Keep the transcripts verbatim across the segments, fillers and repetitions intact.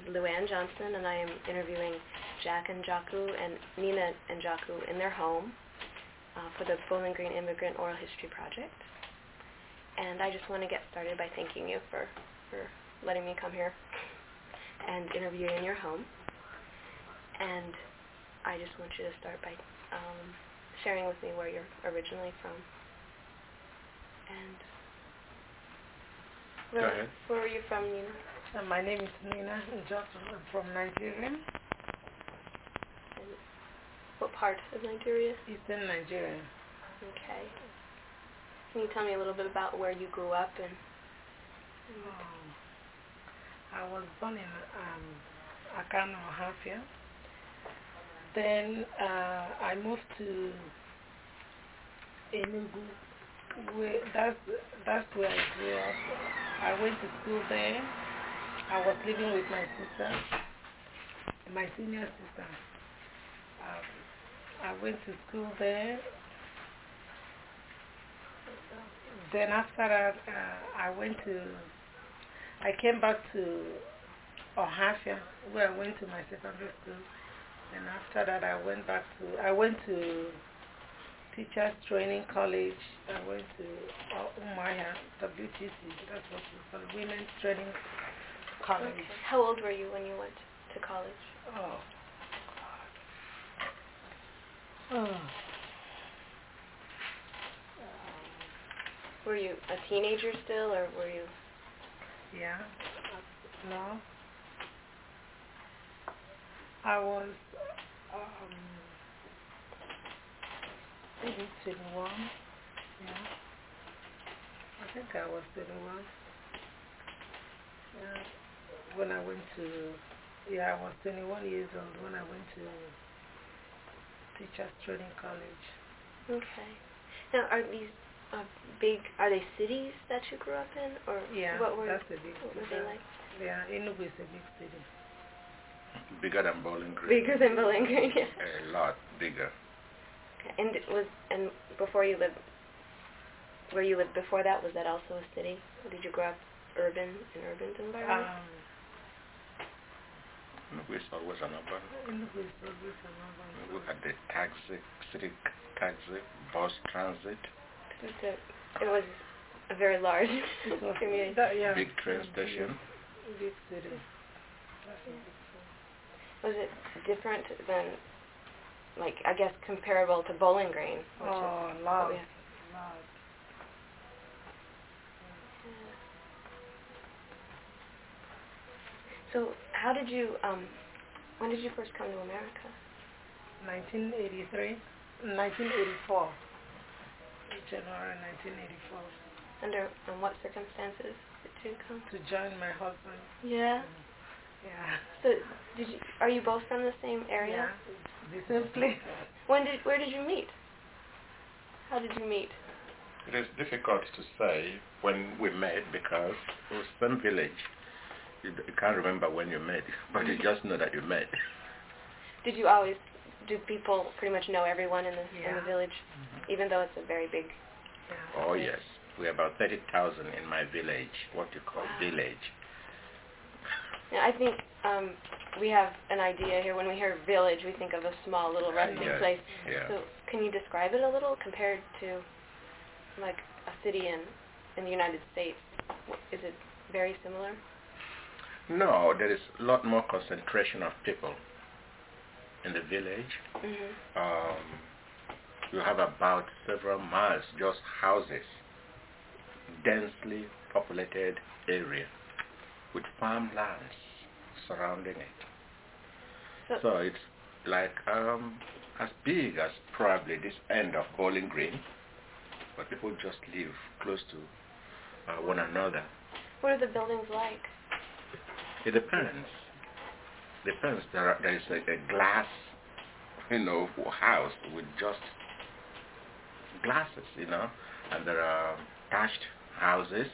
Luann Johnson, and I am interviewing Jack and Jaku and Nina and Jaku in their home uh, for the Bowling Green Immigrant Oral History Project. And I just want to get started by thanking you for, for letting me come here and interview you in your home. And I just want you to start by um, sharing with me where you're originally from. And Go where, ahead. where were you from, Nina? Uh, my name is Nina Njoku. I'm from Nigeria. And what part of Nigeria? Eastern Nigeria. Okay. Can you tell me a little bit about where you grew up and? and um, I was born in um, Akano, Ohafia. Then uh, I moved to Enugu. Where, that's that's where I grew up. I went to school there. I was living with my sister, my senior sister. Um, I went to school there. Then after that, uh, I went to. I came back to Ohafia, where I went to my secondary school. And after that, I went back to. I went to Teachers Training College. I went to uh, Umaya, W T C, that's what we call it, Women's Training College. Okay. How old were you when you went to college? Oh, God. Oh. Were you a teenager still, or were you? Yeah, no. I was um, maybe twenty-one. Yeah, I think I was twenty-one. Yeah, when I went to, yeah, I was twenty-one years old when I went to Teachers Training College. Okay. Now, are these uh, big? Are they cities that you grew up in, or Yeah, what were? that's a big What were city. they like? Yeah, Enugu is a big city. Bigger than Bowling Green. Bigger than Bowling Green. Yeah. A lot bigger. Okay. And it was and before you lived, where you lived before that, was that also a city? Or did you grow up urban in urban environment? Um, Enugu is always an urban. Enugu is always an urban. We had the taxi, city taxi, bus transit. It's a, it was a very large It was community. that, yeah, Big train station. big city. Yeah. Was it different than, like, I guess comparable to Bowling Green? Which Oh, is loud, what we have. loud. So how did you, um, when did you first come to America? nineteen eighty-three, nineteen eighty-four, January nineteen eighty-four. Under um, what circumstances did you come? To join my husband. Yeah. Mm. Yeah. So did you? Are you both from the same area? Yeah. The same place. When did? Where did you meet? How did you meet? It is difficult to say when we met because it was same village. You, you can't remember when you met, but you just know that you met. Did you always? Do people pretty much know everyone in the Yeah. in the village, Mm-hmm. even though it's a very big? Yeah. Oh yes, we're about thirty thousand in my village. What you call Wow. village? Yeah, I think um, we have an idea here. When we hear village, we think of a small little Uh, rustic yes, place. yeah. So can you describe it a little compared to like a city in in the United States? Wh- Is it very similar? No, there is a lot more concentration of people in the village. Mm-hmm. Um, you have about several miles just houses, densely populated area with farmlands surrounding it. So, So it's like um, as big as probably this end of Bowling Green, but people just live close to uh, one another. what are the buildings like? It depends. Depends. There, are, there is a, a glass, you know, house with just glasses, you know, and there are thatched houses.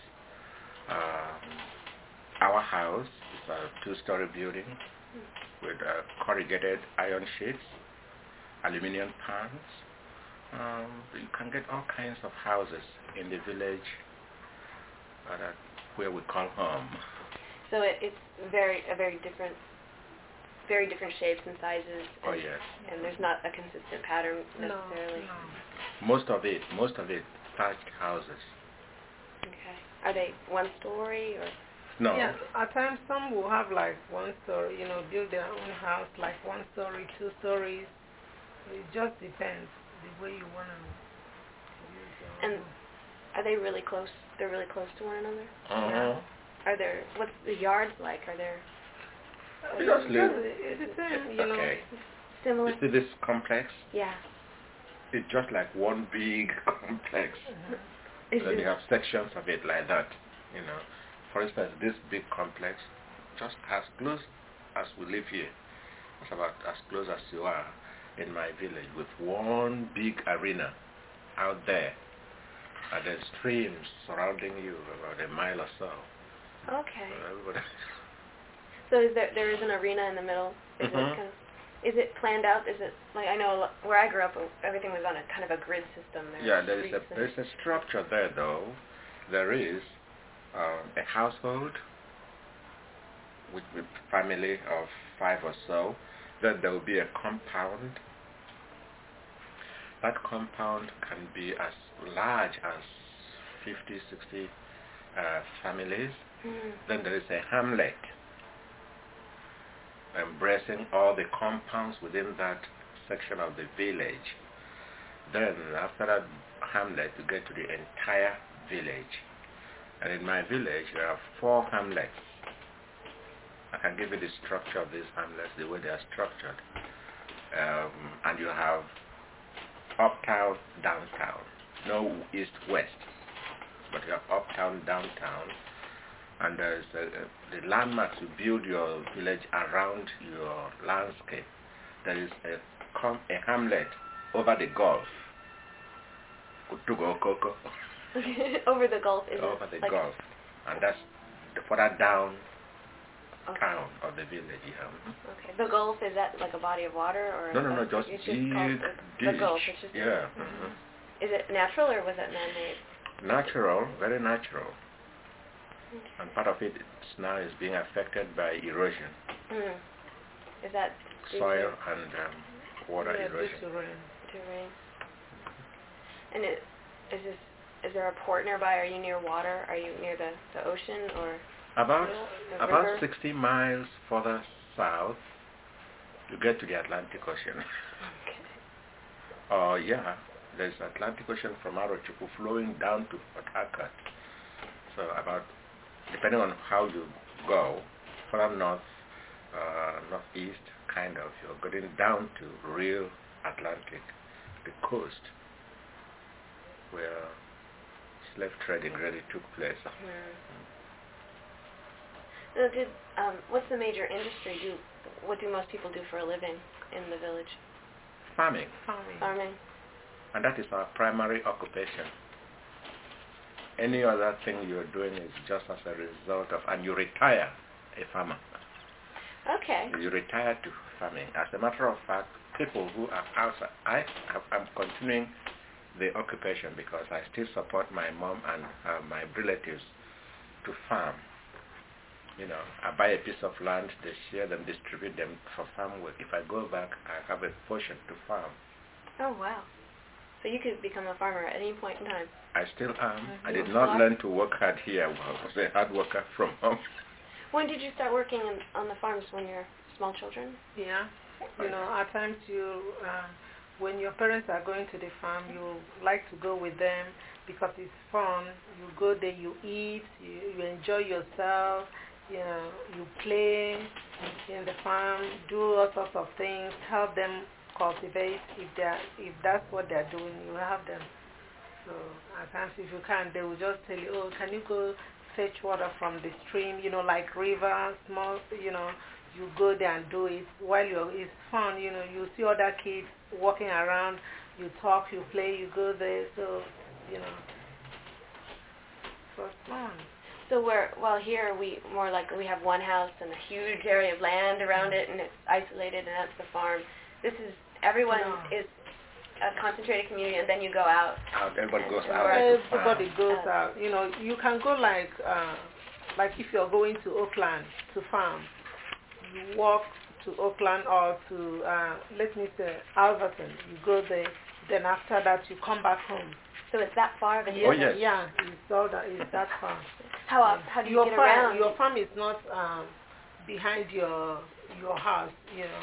Um, our house is a two-story building with uh, corrugated iron sheets, aluminum pans. Um, you can get all kinds of houses in the village uh, that, where we call home. So it, it's very a very different, very different shapes and sizes. Oh and, yes. And there's not a consistent pattern necessarily. No, no. Most of it, most of it, thatched houses. Okay. Are they one story or? No. Yeah, at times some will have like one story, you know, build their own house like one story, two stories. It just depends the way you want to use your And own. are they really close? They're really close to one another? Uh-huh. Yeah. Are there, what's the yards like? Are there You just live. It's the same, It's you know. okay. similar? You see this complex? Yeah. It's just like one big complex. Mhm. Is Then it- you have sections of it like that, you know. For instance, this big complex, just as close as we live here, it's about as close as you are in my village, with one big arena out there, and then streams surrounding you about a mile or so. Okay. So everybody. So is there there is an arena in the middle? Is Mhm. it kind of, is it planned out? Is it like I know a lo- where I grew up, everything was on a kind of a grid system. There Yeah, were there is a streets and- there's a structure there though. There is um, a household with with family of five or so. Then there will be a compound. That compound can be as large as fifty, sixty uh, families. Mhm. Then there is a hamlet embracing all the compounds within that section of the village. Then after that hamlet, you get to the entire village. And in my village, there are four hamlets. I can give you the structure of these hamlets, the way they are structured. Um, and you have uptown, downtown. No east-west, but you have uptown, downtown. And there's uh, the landmarks. You build your village around your landscape. There is a, com a hamlet over the Gulf. Kutugo Koko. Over the Gulf, is Over it the like, Gulf. And that's the further down okay. town of the village. Yeah. Okay. The Gulf, is that like a body of water or? No, no, no, a- just it's big called the, the ditch. Gulf. It's just Yeah. Mhm. Is it natural or was it man-made? Natural, very natural. Okay. And part of it is now is being affected by erosion, Mm. Is that due soil to- and um, water Yeah, erosion. due to rain. to rain? And it, is this is there a port nearby? Are you near water? Are you near the, the ocean or About the about river? sixty miles further south, you get to the Atlantic Ocean. Okay. Oh yeah, there's Atlantic Ocean from Arochukwu flowing down to Port Harcourt. So about, depending on how you go, further north, uh, northeast, kind of, you're getting down to real Atlantic, the coast, where slave trading really took place. Hmm. So did um, what's the major industry? Do what do most people do for a living in the village? Farming, Farming. Farming. and that is our primary occupation. Any other thing you're doing is just as a result of, and you retire a farmer. Okay. You retire to farming. As a matter of fact, people who are outside, I, I'm continuing the occupation because I still support my mom and uh, my relatives to farm. You know, I buy a piece of land, they share them, distribute them for farm work. If I go back, I have a portion to farm. Oh wow. So you could become a farmer at any point in time. I still am. Mm-hmm. I did not learn to work hard here. I was a hard worker from home. When did you start working in, on the farms? When you were small children? Yeah. You know, at times you, uh, when your parents are going to the farm, you like to go with them because it's fun. You go there, you eat, you, you enjoy yourself, you know, you play in the farm, do all sorts of things, help them cultivate. If they're, if that's what they're doing, you help them. So at times if you can't, they will just tell you, oh, can you go fetch water from the stream, you know, like river, small, you know, you go there and do it while you're, it's fun, you know, you see other kids walking around, you talk, you play, you go there, so, you know, so it's fun. So we're, well here we more like we have one house and a huge area of land around it and it's isolated and that's the farm. This is, everyone No. is a concentrated community and then you go out. Out, everybody goes And out. where- to farm. Everybody goes Uh, out, you know, you can go like uh, like if you're going to Oakland to farm, you walk to Oakland or to, uh, let me say, Alverton. You go there, then after that you come back home. So it's that far of a Oh, distance? yes. Yeah, it's all that, it's that far. How, uh, how do you your get farm, around? Your farm is not um, behind your your house, you know.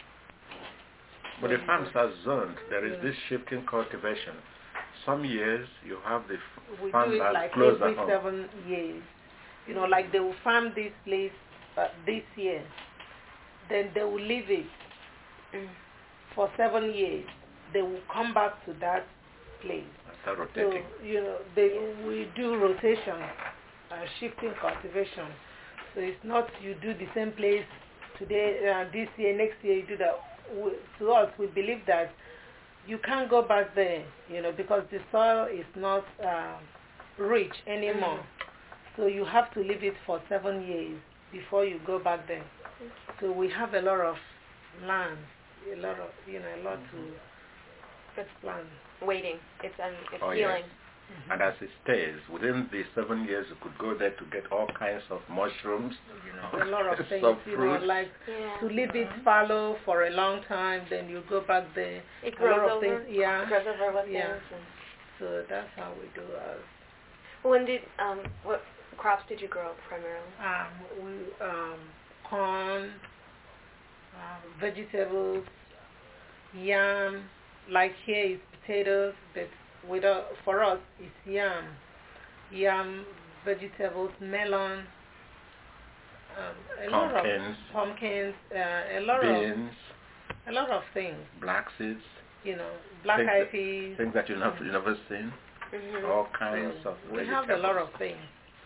But the farms are zoned. There is Yeah. this shifting cultivation. Some years you have the f- We do farm it that's like closer every home. seven years. You know, like they will farm this place uh, this year, then they will leave it Mm. for seven years. They will come back to that place. Start So, rotating. you know, they, we do rotation, uh, shifting cultivation. So it's not you do the same place today, uh, this year, next year you do that. We, to us, we believe that you can't go back there, you know, because the soil is not uh, rich anymore. Mm-hmm. So you have to leave it for seven years before you go back there. So we have a lot of land, a lot of, you know, a lot to It's plant. waiting. It's, um, it's Oh, healing. yes. And as it stays, within the seven years you could go there to get all kinds of mushrooms, You know, a lot of things, some you know, fruits. like Yeah. to leave it fallow for a long time, then you go back there. It a grows lot of over. things, yeah. It grows over with Yeah. things. And So that's how we do ours. when did um what crops did you grow primarily? Um, we um, corn, um, vegetables, yam. Like here is potatoes, but with uh, for us it's yam, yam, vegetables, melon, um, a lot Pumpkins. of pumpkins, uh, a lot Beans, of a lot of things. black seeds, You know, black things eyed that- peas. things that you never, you never seen, Mm-hmm. all kinds So of we vegetables. have a lot of things.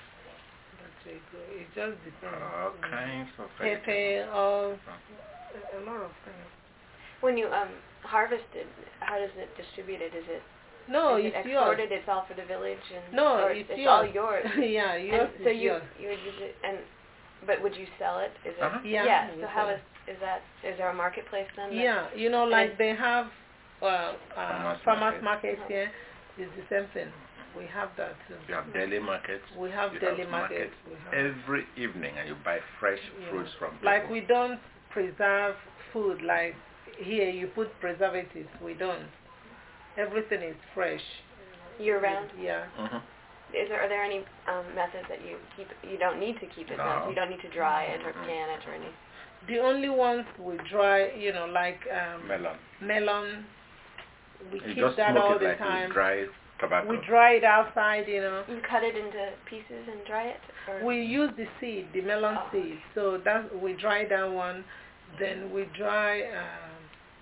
But it, it just depends. All you know. kinds of vegetables. Pepper, all a lot of things. When you um harvest it, how does it distribute it? Is it No, is it it's yours. exported? It's all for the village, and No, or it's it's yours. all yours. Yeah, yours And so is you yours. you would use it, and but would you sell it? Is it? Uh-huh. Yeah, Yeah. we So how sell is is that? Is there a marketplace then? that- Yeah, you know, And like it- they have uh, uh, Farmers farmers market. markets Uh-huh. here. It's the same thing. We have that too. You have daily markets. We have you daily have markets. We have, every evening, and you buy fresh yeah. fruits from people. Like we don't preserve food like here you put preservatives. We don't. Everything is fresh. year round. Yeah. Mhm. Is there are there any um, methods that you keep? You don't need to keep it. No. then, so you don't need to dry it or Mhm. can it or anything. The only ones we dry, you know, like um, Melon. melon, we You keep just that smoke all it the like time. you dry tobacco. We dry it outside, you know. You cut it into pieces and dry it, or We use the seed, the melon Oh. seed. So that we dry that one. Then we dry um,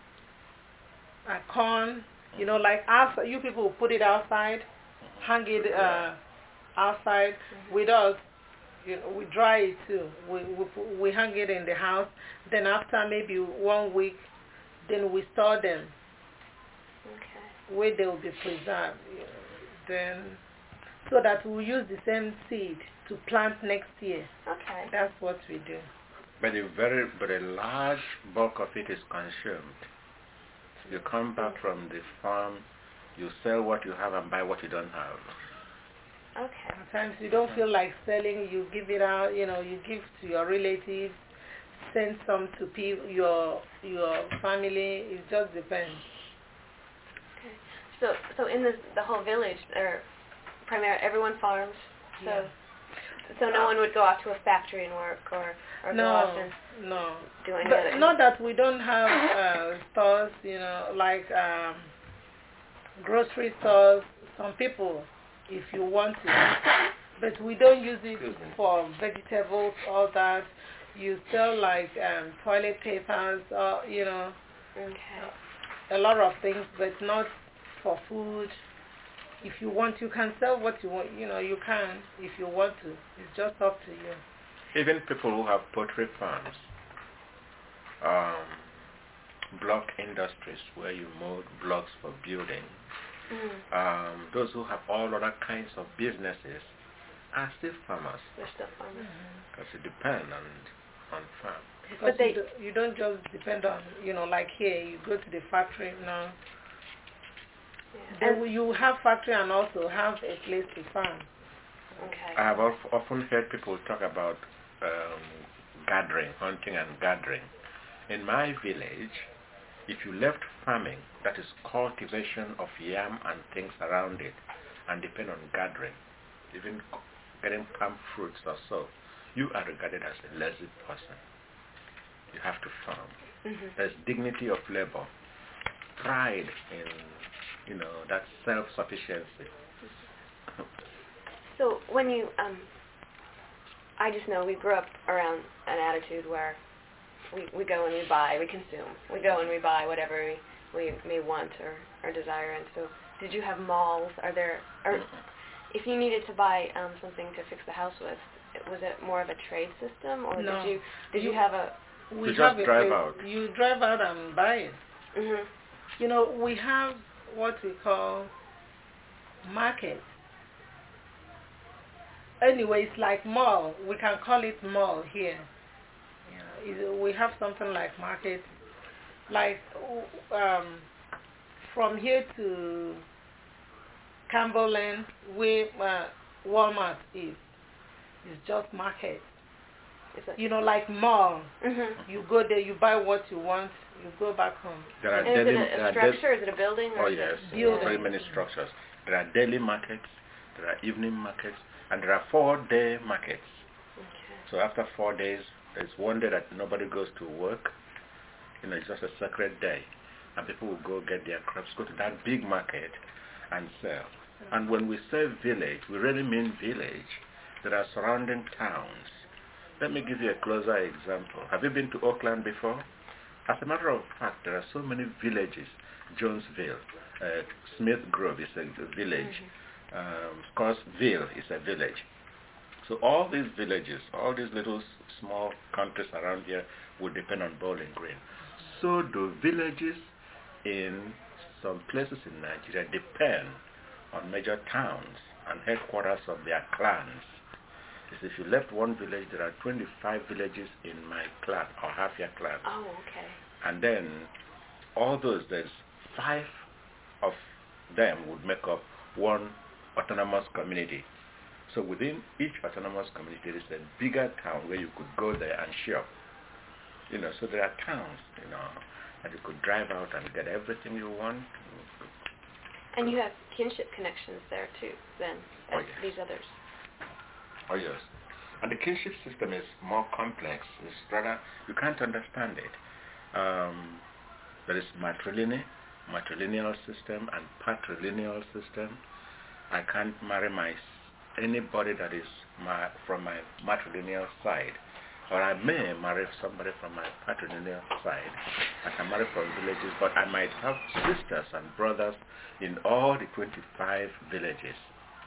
uh, corn. You know, like outside, you people put it outside, hang it uh, outside. Mhm. With us, you know, we dry it too. We, we pu- we hang it in the house. Then after maybe one week, then we store them okay. where they will be preserved. You know. Then so that we use the same seed to plant next year. Okay. That's what we do. But a very, but a large bulk of it is consumed. You come back from the farm, you sell what you have and buy what you don't have. Okay. Sometimes you don't feel like selling, you give it out, you know, you give to your relatives, send some to people, your your family. It just depends. Okay. So so in the the whole village, or primarily everyone farms. So Yeah. so no one would go off to a factory and work, or or go off No, and no. do any But other. not that we don't have uh, stores, you know, like um, grocery stores. Some people, if you want to, but we don't use it Excuse me. for vegetables, all that. You sell like um, toilet papers, or you know, Okay. a lot of things, but not for food. If you want, you can sell what you want. You know, you can if you want to. It's just up to you. Even people who have poultry farms, um, block industries where you mold blocks for building, Mm. um, those who have all other kinds of businesses are still farmers, They're still farmers. because it depends on, on farm. Because they- you, do, you don't just depend on, you know, like here, you go to the factory now. Yeah. Then And- you have factory and also have a place to farm. Okay. I have of, often heard people talk about um, gathering, hunting and gathering. In my village, if you left farming, that is cultivation of yam and things around it, and depend on gathering, even getting palm fruits or so, you are regarded as a lazy person. You have to farm. Mm-hmm. There's dignity of labor, pride in, you know, that self-sufficiency. So when you, um, I just know we grew up around an attitude where we, we go and we buy, we consume. We go and we buy whatever we, we may want or, or desire. And so did you have malls? Are there, or if you needed to buy um, something to fix the house with, was it more of a trade system, or No. did you did you, You- have a? We You have just a drive place- out. You drive out and buy it. Mhm. You know, we have what we call market. Anyway, it's like mall. We can call it mall here. You know, is- we have something like market. Like um, from here to Campbell where uh, Walmart is, it's just market. Is it? You know, like mall. Mhm. You go there, you buy what you want, you go back home. There are And is it daily, a, there a are daily- structure? Is it a building? Or Oh is yes, it Building. very many structures. There are daily markets, there are evening markets, and there are four-day markets. Okay. So after four days, there's one day that nobody goes to work. You know, it's just a sacred day, and people will go get their crops, go to that big market, and sell. And when we say village, we really mean village. There are surrounding towns. Let me give you a closer example. Have you been to Oakland before? As a matter of fact, there are so many villages. Jonesville, uh, Smith Grove is a village. Um, Scottsville is a village. So all these villages, all these little s- small countries around here would depend on Bowling Green. So do villages in some places in Nigeria depend on major towns and headquarters of their clans. Is if you left one village, there are twenty-five villages in my clan or Hafia clan. Oh, okay. And then all those, there's five of them would make up one autonomous community. So within each autonomous community, there is a bigger town where you could go there and shop. You know, so there are towns, you know, that you could drive out and get everything you want. And you have kinship connections there too, then, Oh, as yes. these others. Oh yes. And the kinship system is more complex. It's rather, you can't understand it. Um, there is matrilineal, matrilineal system and patrilineal system. I can't marry my anybody that is my, from my matrilineal side. Or I may marry somebody from my patrilineal side. I can marry from villages, but I might have sisters and brothers in all the twenty-five villages.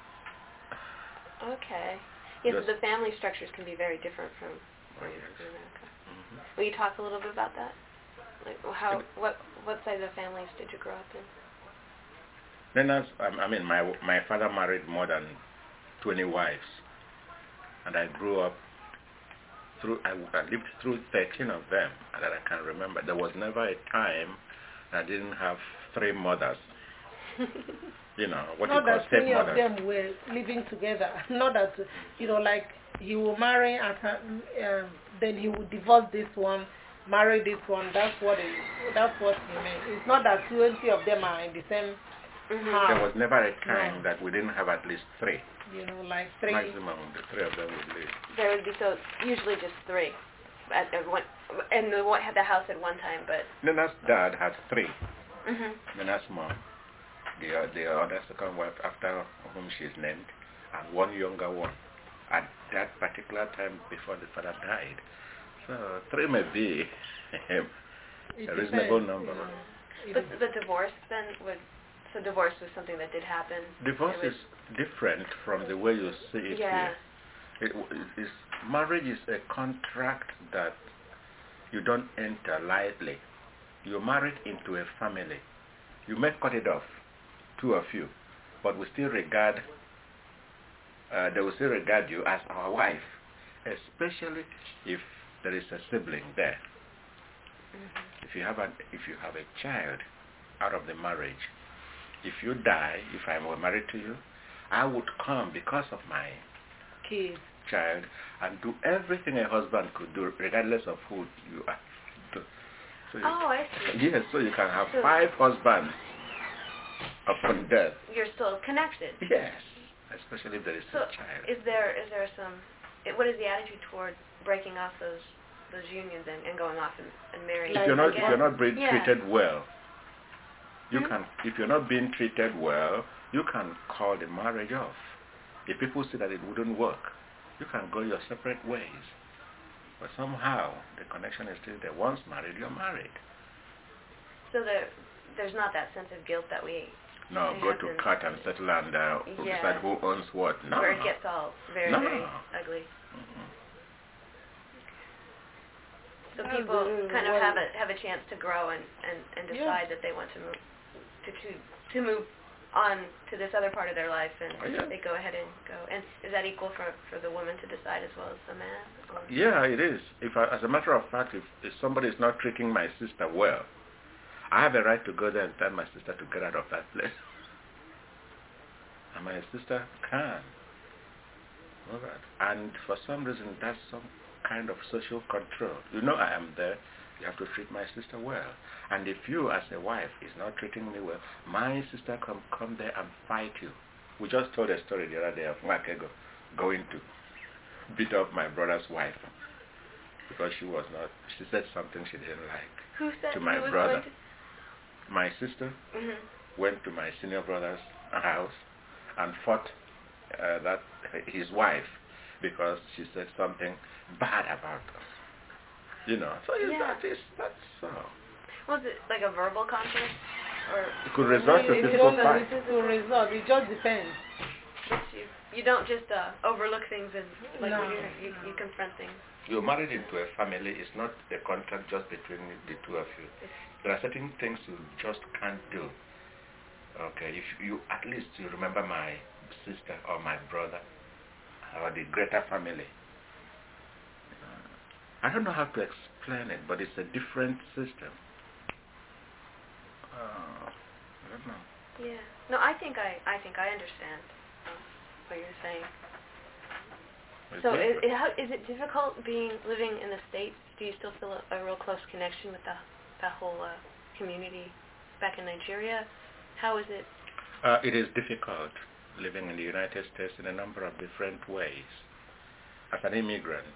Okay. Yes, Yes. the family structures can be very different from Oh, from yes. in America. Mhm. Will you talk a little bit about that? Like how, what, what side of the families did you grow up in? Then as, um, I mean, my my father married more than twenty wives, and I grew up through. I, I lived through thirteen of them that I can remember. There was never a time I didn't have three mothers. You know what Not you call that many of stepmothers. them were living together. Not that, you know, like he will marry at a, um, then he will divorce this one, marry this one. That's what it, that's what he meant. It's not that twenty of them are in the same Mhm. house. There was never a time No. that we didn't have at least three. You know, like three. Maximum, the three of them would live. There would be so usually just three, at, at one, and the one had the house at one time, but. Nana's dad had three. Mhm. Nana's mom, the uh, the other second wife after whom she is named, and one younger one at that particular time before the father died. So three may be It a reasonable depends, number. you know. It But is- the divorce then would, so divorce was something that did happen. Divorce It was- is different from the way you see it Yeah. here. It, it is, marriage is a contract that you don't enter lightly. You're married into a family. You may cut it off, two of you, but we still regard, uh, they will still regard you as our wife, especially if there is a sibling there. Mhm. If you have a, if you have a child out of the marriage, if you die, if I were married to you, I would come because of my kids. child and do everything a husband could do, regardless of who you are. So you, Oh, I see. yes, so you can have So- five husbands upon death. You're still connected. Yes, especially if there is So a child. is there is there some? It, what is the attitude toward breaking off those those unions and, and going off and, and marrying? If you're not, if again? you're not being Yeah. treated well, you Hmm? can. If you're not being treated well, you can call the marriage off. If people see that it wouldn't work, you can go your separate ways. But somehow the connection is still there. Once married, you're married. So there there's not that sense of guilt that we No, we go have to been- court and settle and uh, Yeah. decide who owns what. No. where it gets all very No. very ugly. Mhm. So That's people the- kind of well- have a have a chance to grow and, and, and Yeah. decide that they want to move to, to to move on to this other part of their life, and Oh, yeah. they go ahead and go. And is that equal for for the woman to decide as well as the man? Or? Yeah, it is. If I, as a matter of fact, if, if somebody is not treating my sister well, I have a right to go there and tell my sister to get out of that place. And my sister can. All right. And for some reason, that's some kind of social control. You know I am there. You have to treat my sister well. And if you, as a wife, is not treating me well, my sister can come there and fight you. We just told a story the other day of Makego going to beat up my brother's wife because she was not, she said something she didn't like Who said to my who was brother. going to? My sister Mm-hmm. went to my senior brother's house and fought uh, that his wife because she said something bad about her. You know, so is Yeah. that is that's so. Was it like a verbal conflict, or It could result to It physical doesn't fight. physical result. It just depends. which you you don't just uh, overlook things and like No, you, you no. you confront things? You're married into a family. It's not a contract just between the two of you. There are certain things you just can't do. Okay, if you at least you remember my sister or my brother or the greater family. Uh, I don't know how to explain it, but it's a different system. Uh, I don't know. Yeah. No, I think I I think I understand uh, what you're saying. It's So is, different. is, how, is it difficult being living in the States? Do you still feel a, a real close connection with the that whole uh, community back in Nigeria? How is it? Uh, it is difficult living in the United States in a number of different ways. As an immigrant,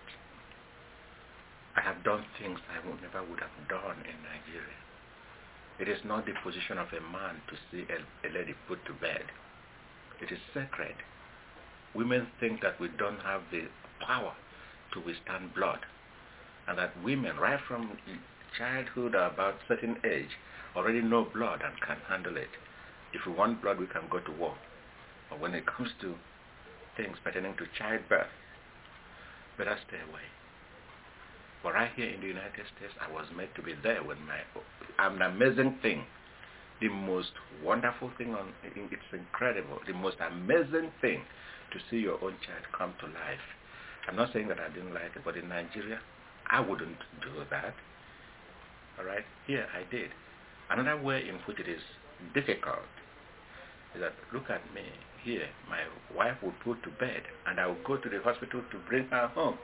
I have done things I would never would have done in Nigeria. It is not the position of a man to see a, a lady put to bed. It is sacred. Women think that we don't have the power to withstand blood, and that women, right from childhood or about certain age, already know blood and can handle it. If we want blood, we can go to war. But when it comes to things pertaining to childbirth, better stay away. But right here in the United States, I was made to be there when my, an amazing thing, the most wonderful thing, on it's incredible, the most amazing thing to see your own child come to life. I'm not saying that I didn't like it, but in Nigeria, I wouldn't do that. All right? Here, I did. Another way in which it is difficult is that, look at me. Here, my wife would put to bed, and I would go to the hospital to bring her home.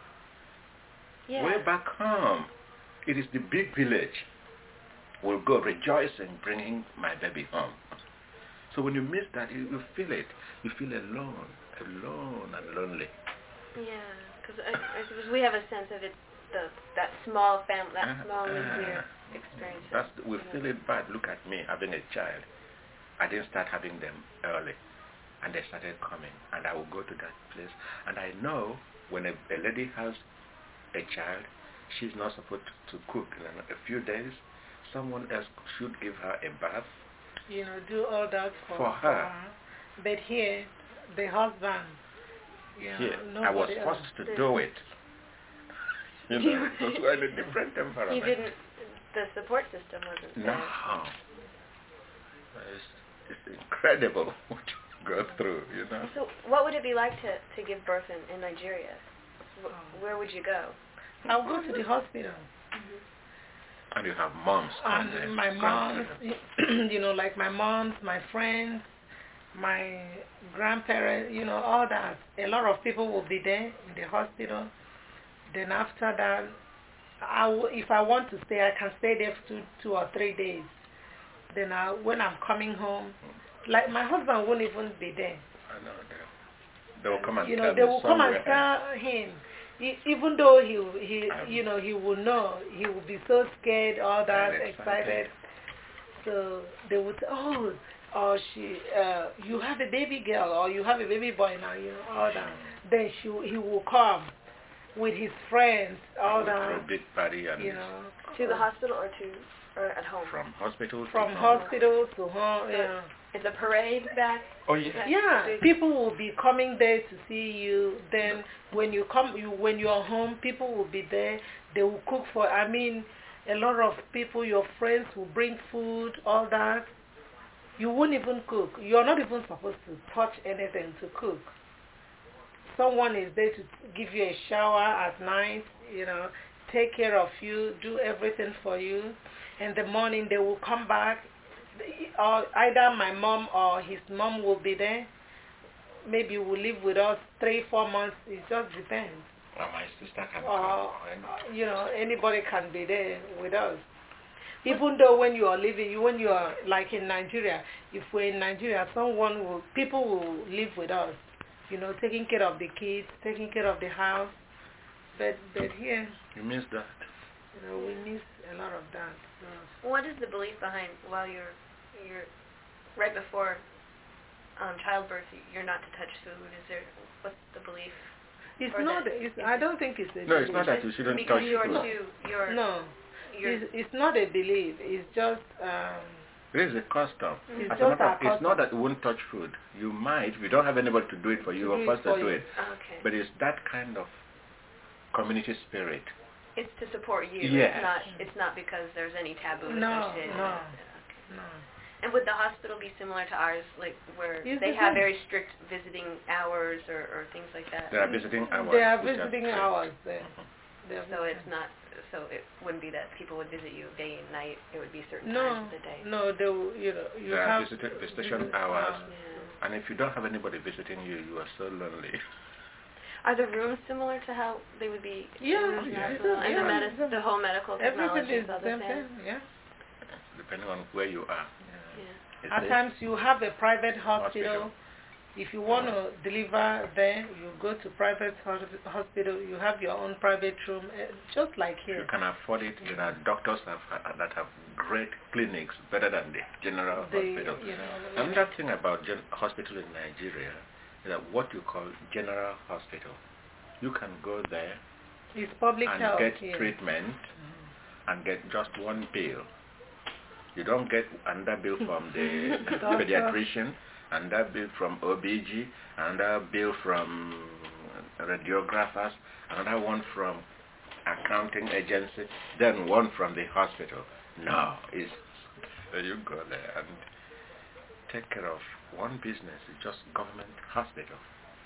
Yeah. Way back home, it is the big village. We'll go rejoicing, bringing my baby home. So when you miss that, you, you feel it. You feel alone, alone and lonely. Yeah, because I, I suppose we have a sense of it, the that small family, that Uh, small uh, nuclear experience. That's, we you know. feel it bad. Look at me having a child. I didn't start having them early, and they started coming, and I will go to that place, and I know when a, a lady has a child, she's not supposed to cook. In a few days, someone else should give her a bath. You know, do all that for, For her. But here, the husband, you know, Here, I was nobody else. forced to do it. You know, because we're in a different You environment. didn't. The support system wasn't No. there. It's, it's incredible what you go through, you know. So, what would it be like to to give birth in, in Nigeria? Wh- Oh. Where would you go? I'll go to the hospital. And you have moms come there, And my moms, grandchildren. you know, like my moms, my friends, my grandparents, you know, all that. A lot of people will be there in the hospital. Then after that, I w if I want to stay, I can stay there for two, two or three days. Then I, when I'm coming home, like my husband won't even be there. I know they, they will come and you know, tell they me will come and somewhere. tell him. E even though he, he, Um, you know, he will know, he will be so scared, all that, and excited. So they would say, oh, or she, uh, you have a baby girl, or you have a baby boy now, you know, all that. Then she, he will come with his friends, all Go that. through a big party and You know, To the hospital or to or at home? from hospital from to home. hospital to home. So Yeah. it's a parade back. Oh yeah. back Yeah, big- people will be coming there to see you. Then when you come, you when you're home, people will be there. They will cook for. I mean, a lot of people, your friends will bring food, all that. You won't even cook. You're not even supposed to touch anything to cook. Someone is there to give you a shower at night, you know, take care of you, do everything for you. In the morning they will come back, or either my mom or his mom will be there. Maybe will live with us three, four months. It just depends. Well, my sister can Or, come. you know, anybody can be there with us. Even though when you are living, you- when you are like in Nigeria, if we're in Nigeria, someone will, people will live with us, you know, taking care of the kids, taking care of the house. But, but here, You miss that? you know, we miss a lot of that. So. What is the belief behind while you're you're right before um, childbirth? You're not to touch food. Is there what's the belief? It's Or not. that- It's, I don't think it's a No, it's belief. not that you shouldn't because touch you're food. too you're No, you're it's, it's not a belief. It's just. Um, It is a custom. It's As a just matter our of- it's not custom. that you won't touch food. You might. If you don't have anybody to do it for you, To you're do it forced to for do you. it. okay. But it's that kind of community spirit. It's to support you. Yes. It's not. It's not because there's any taboo No, associated. no. with it. Okay. no. And would the hospital be similar to ours, like where It's they the have same. very strict visiting hours or, or things like that? There are visiting hours. They are which visiting strict. hours there. They are So it's visiting. not. So it wouldn't be that people would visit you day and night. It would be certain No, times of the day. no, they will, you know, you There are have visit- visitation visit hours. Yeah. And if you don't have anybody visiting you, you are so lonely. Are the rooms similar to how they would be Yeah, in the yeah, hospital? And yeah, the, medis- yeah. the whole medical Everything technology is is all the the same same? thing, yeah. Depending on where you are. Yeah. It's At a- times you have a private hospital. Hospital. If you want to deliver there, you go to private hos- hospital. You have your own private room, eh, just like If you here. can afford it, there are doctors have, uh, that have great clinics better than the general They, hospital. you know, Another thing about gen- hospital in Nigeria is that what you call general hospital. You can go there it's public and health get here. treatment and get just one bill. You don't get another bill from the Doctor. pediatrician, another bill from O B G, another bill from radiographers, another one from accounting agency, then one from the hospital. No, it's so you go there and take care of one business. It's just government hospital.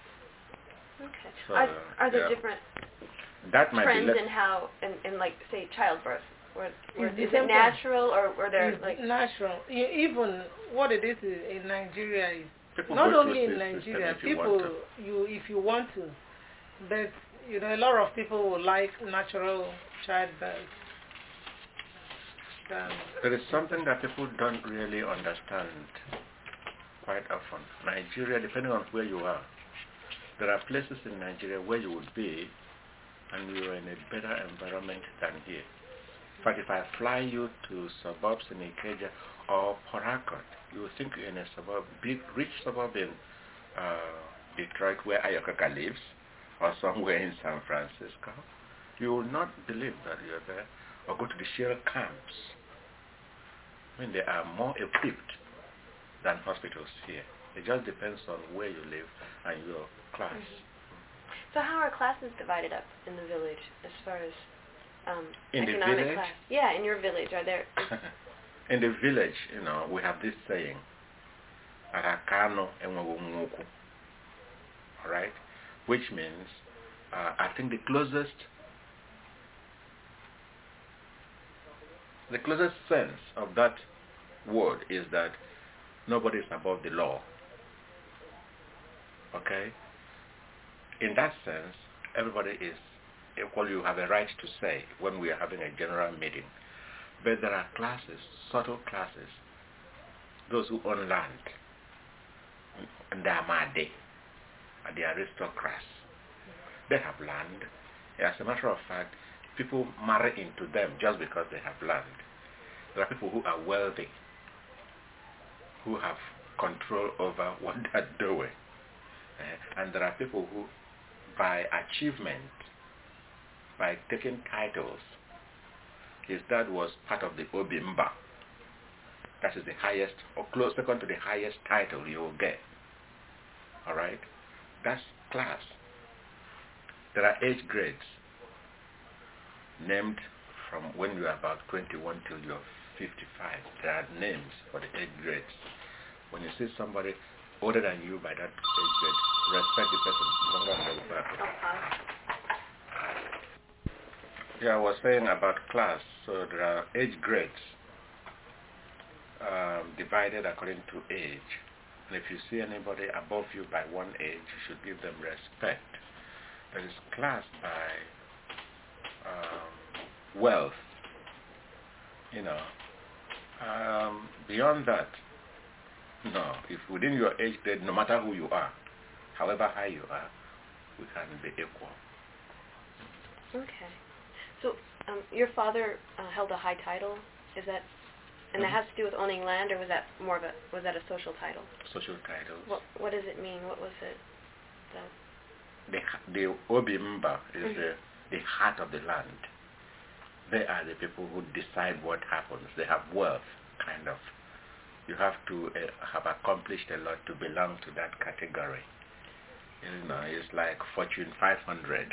Okay. So, are are there yeah. different That might trends be in how, in, in like, say, childbirth? Where, where, It's the is same it thing. natural or were there, It's like... natural. E- Even what it is i- in Nigeria is People not go through only in this system Nigeria. if you People, want to. you if you want to, but you know a lot of people will like natural childbirth. Than There is something that people don't really understand quite often. Nigeria, depending on where you are, there are places in Nigeria where you would be and you are in a better environment than here. In fact, if I fly you to suburbs in Ikeja or Port Harcourt, you will think you're in a suburb, big, rich suburb in uh, Detroit where Ayokaka lives, or somewhere in San Francisco. You will not believe that you're there. Or go to the shell camps. I mean, they are more equipped than hospitals here. It just depends on where you live and your class. Mm-hmm. So how are classes divided up in the village as far as um, In the economic village? class? Yeah, in your village, are there... In the village, you know, we have this saying, Arakano enwewonwoku, all right? Which means, uh, I think the closest, the closest sense of that word is that nobody is above the law. Okay? In that sense, everybody is equal. You have a right to say when we are having a general meeting. But there are classes, subtle classes, those who own land, and they are Made, and the aristocrats. They have land. As a matter of fact, people marry into them just because they have land. There are people who are wealthy, who have control over what they're doing. Uh, and there are people who, by achievement, by taking titles, his dad was part of the Obimba. That is the highest, or close second to the highest title you will get. All right? That's class. There are age grades named from when you are about twenty-one till you're fifty-five. There are names for the age grades. When you see somebody older than you by that age grade, respect the person. Yeah, I was saying about class. So there are age grades um, divided according to age. And if you see anybody above you by one age, you should give them respect. There is class by um, wealth. You know, um, beyond that, no. If within your age grade, no matter who you are, however high you are, we can be equal. Okay. So, um, your father uh, held a high title. Is that, and mm-hmm. that has to do with owning land, or was that more of a, was that a social title? Social titles. What What does it mean? What was it? That the the Obimba is mm-hmm. the the heart of the land. They are the people who decide what happens. They have wealth, kind of. You have to uh, have accomplished a lot to belong to that category. You know, it's like Fortune five hundred.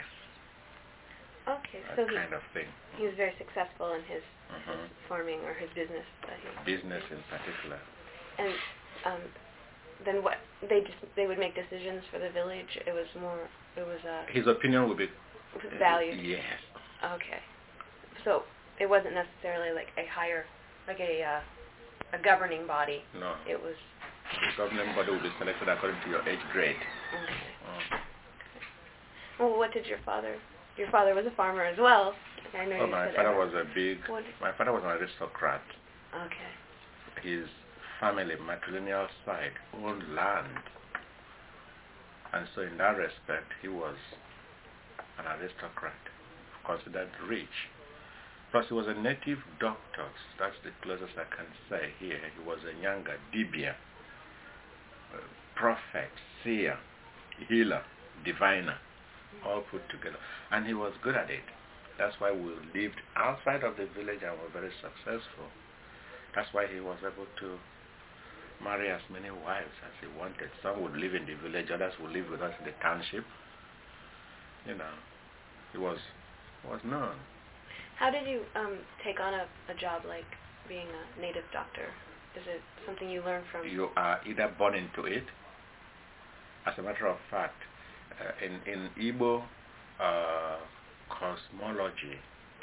Okay, that so kind he, of thing. He was very successful in his, mm-hmm. his farming or his business. That he business in particular. And um, then what? They just they would make decisions for the village. It was more. It was a. His opinion would be valued. Uh, yes. Okay. So it wasn't necessarily like a higher, like a uh, a governing body. No. It was. The governing body will be selected according to your age grade. Okay. Oh. Well, what did your father? Your father was a farmer as well. I know oh, you my said father everyone. was a big. What? My father was an aristocrat. Okay. His family, matrilineal side, owned land, and so in that respect, he was an aristocrat, considered rich. Plus, he was a native doctor. That's the closest I can say here. He was a younger Dibia, prophet, seer, healer, diviner, all put together. And he was good at it. That's why we lived outside of the village and were very successful. That's why he was able to marry as many wives as he wanted. Some would live in the village, others would live with us in the township. You know, he was, was known. How did you um, take on a, a job like being a native doctor? Is it something you learned from? You are either born into it. As a matter of fact, uh, in, in Igbo uh, cosmology,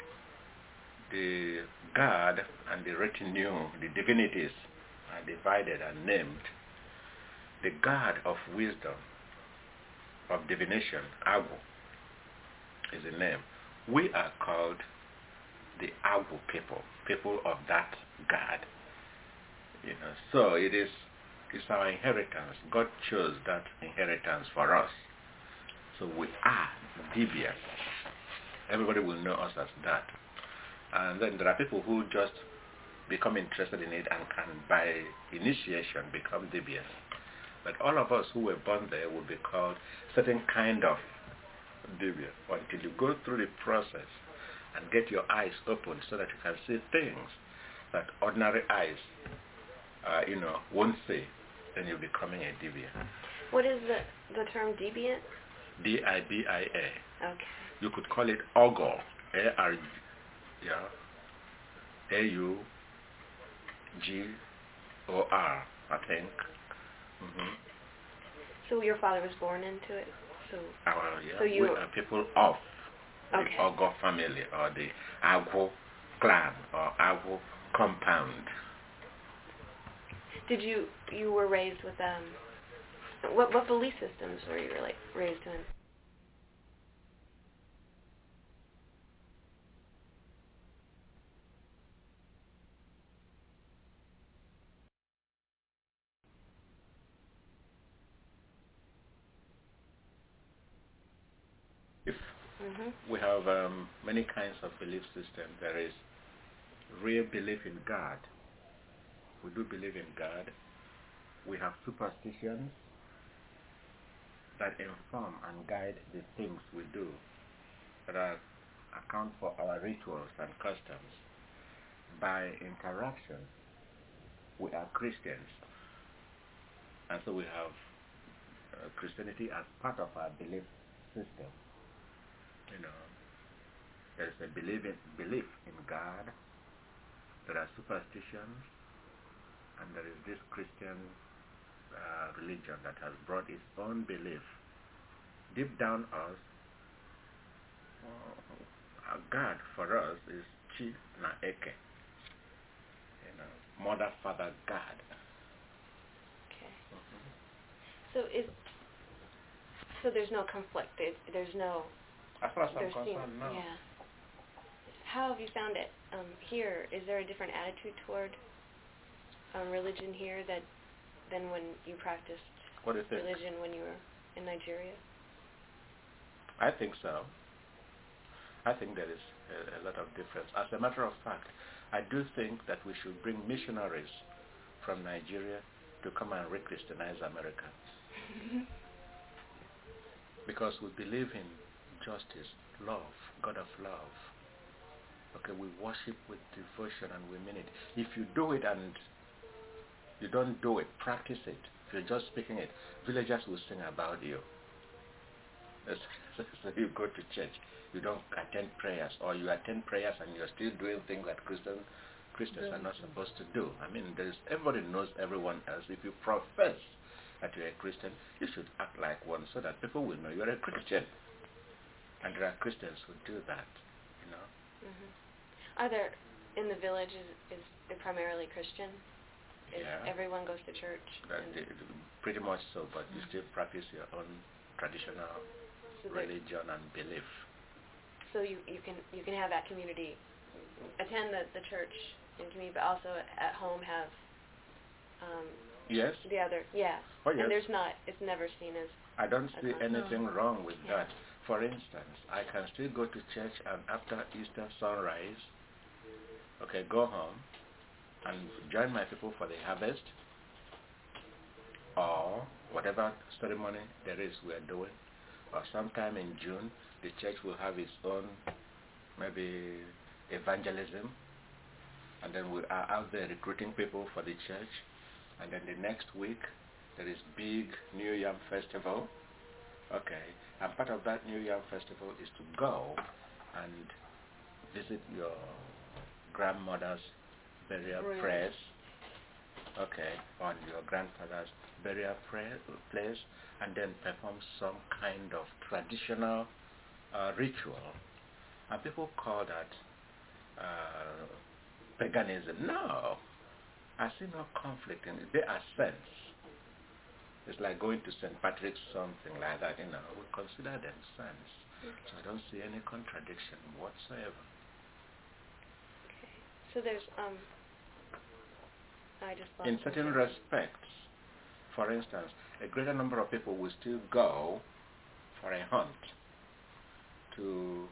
the god and the retinue, the divinities, are divided and named. The god of wisdom, of divination, Agu, is the name. We are called the Agu people, people of that god. You know, so it is it's our inheritance. God chose that inheritance for us. So we are Dibia. Everybody will know us as that. And then there are people who just become interested in it and can, by initiation, become Dibias. But all of us who were born there will be called certain kind of Dibia until you go through the process and get your eyes open so that you can see things that ordinary eyes, uh, you know, won't see. Then you're becoming a Dibia. What is the, the term deviant? D I B I A. Okay. You could call it Ogor. A R, yeah. A U G O R, I think. Mm-hmm. So your father was born into it? So, Our, yeah, so you we are people of okay. the Ogor family or the Agwo clan or Agwo compound. Did you, you were raised with um, What what belief systems were you like raised in? If Mhm. we have um, many kinds of belief systems, there is real belief in God. We do believe in God. We have superstitions that inform and guide the things we do, that are, account for our rituals and customs. By interaction, we are Christians, and so we have uh, Christianity as part of our belief system. You know, there's a belief in, belief in God, there are superstitions, and there is this Christian uh, religion that has brought its own belief. Deep down us, uh, God for us is Chi na Eke, you know, Mother, Father, God. Okay. Mm-hmm. So is so there's no conflict. There, there's no. As far as I'm there's concerned, seem- no. Yeah. How have you found it um, here? Is there a different attitude toward um, religion here that than when you practiced What do you think? religion when you were in Nigeria? I think so. I think there is a, a lot of difference. As a matter of fact, I do think that we should bring missionaries from Nigeria to come and re-Christianize America. Because we believe in justice, love, God of love. Okay, we worship with devotion and we mean it. If you do it and you don't do it, practice it. If you're just speaking it, villagers will sing about you. So you go to church, you don't attend prayers, or you attend prayers and you're still doing things that Christian, Christians are not supposed to do. I mean, there's everybody knows everyone else. If you profess that you're a Christian, you should act like one so that people will know you're a Christian. And there are Christians who do that, you know. Mm-hmm. Are there, in the village, is, is it primarily Christian? Is Yeah. Everyone goes to church? That they, pretty much so, but you still practice your own traditional so religion and belief. So you, you can you can have that community, attend the, the church in community, but also at home have um, Yes. the other, yeah. Oh, yes. And there's not, it's never seen as... I don't see con- anything wrong with yeah. that. For instance, I can still go to church and after Easter sunrise, okay, go home and join my people for the harvest or whatever ceremony there is we are doing. Or sometime in June, the church will have its own maybe evangelism, and then we are out there recruiting people for the church. And then the next week, there is big New Yam Festival. Okay, and part of that New Yam Festival is to go and visit your grandmother's burial Right. place, okay, on your grandfather's burial place, and then perform some kind of traditional uh, ritual. And people call that uh, paganism. No, I see no conflict in it. They are saints. It's like going to Saint Patrick's, something like that, you know. We consider them saints. Okay. So I don't see any contradiction whatsoever. Okay. So there's, um, I just lost In certain respects, for instance, a greater number of people will still go for a hunt to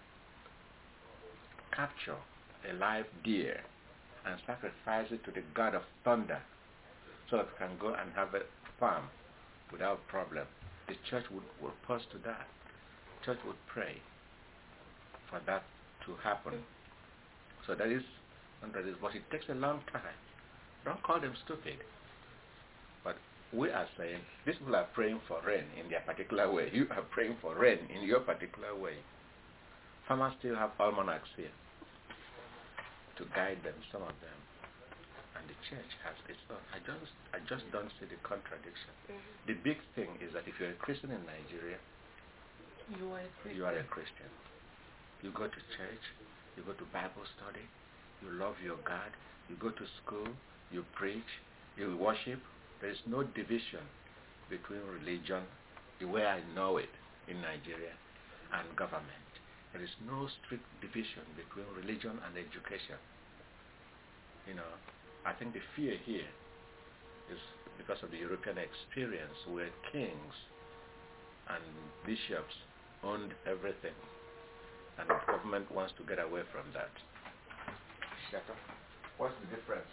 capture a live deer and sacrifice it to the god of thunder so that we can go and have a farm without problem. The church would, would pause to that. The church would pray for that to happen. So that is, and that is, but it takes a long time. Don't call them stupid. But we are saying, these people are praying for rain in their particular way. You are praying for rain in your particular way. Farmers still have almanacs here to guide them, some of them. And the church has its own. I just, I just don't see the contradiction. Mm-hmm. The big thing is that if you're a Christian in Nigeria, You are a Christian. you are a Christian. You go to church, you go to Bible study, you love your God, you go to school, you preach, you worship. There is no division between religion, the way I know it in Nigeria, and government. There is no strict division between religion and education. You know, I think the fear here is because of the European experience where kings and bishops owned everything, and the government wants to get away from that. What's the difference?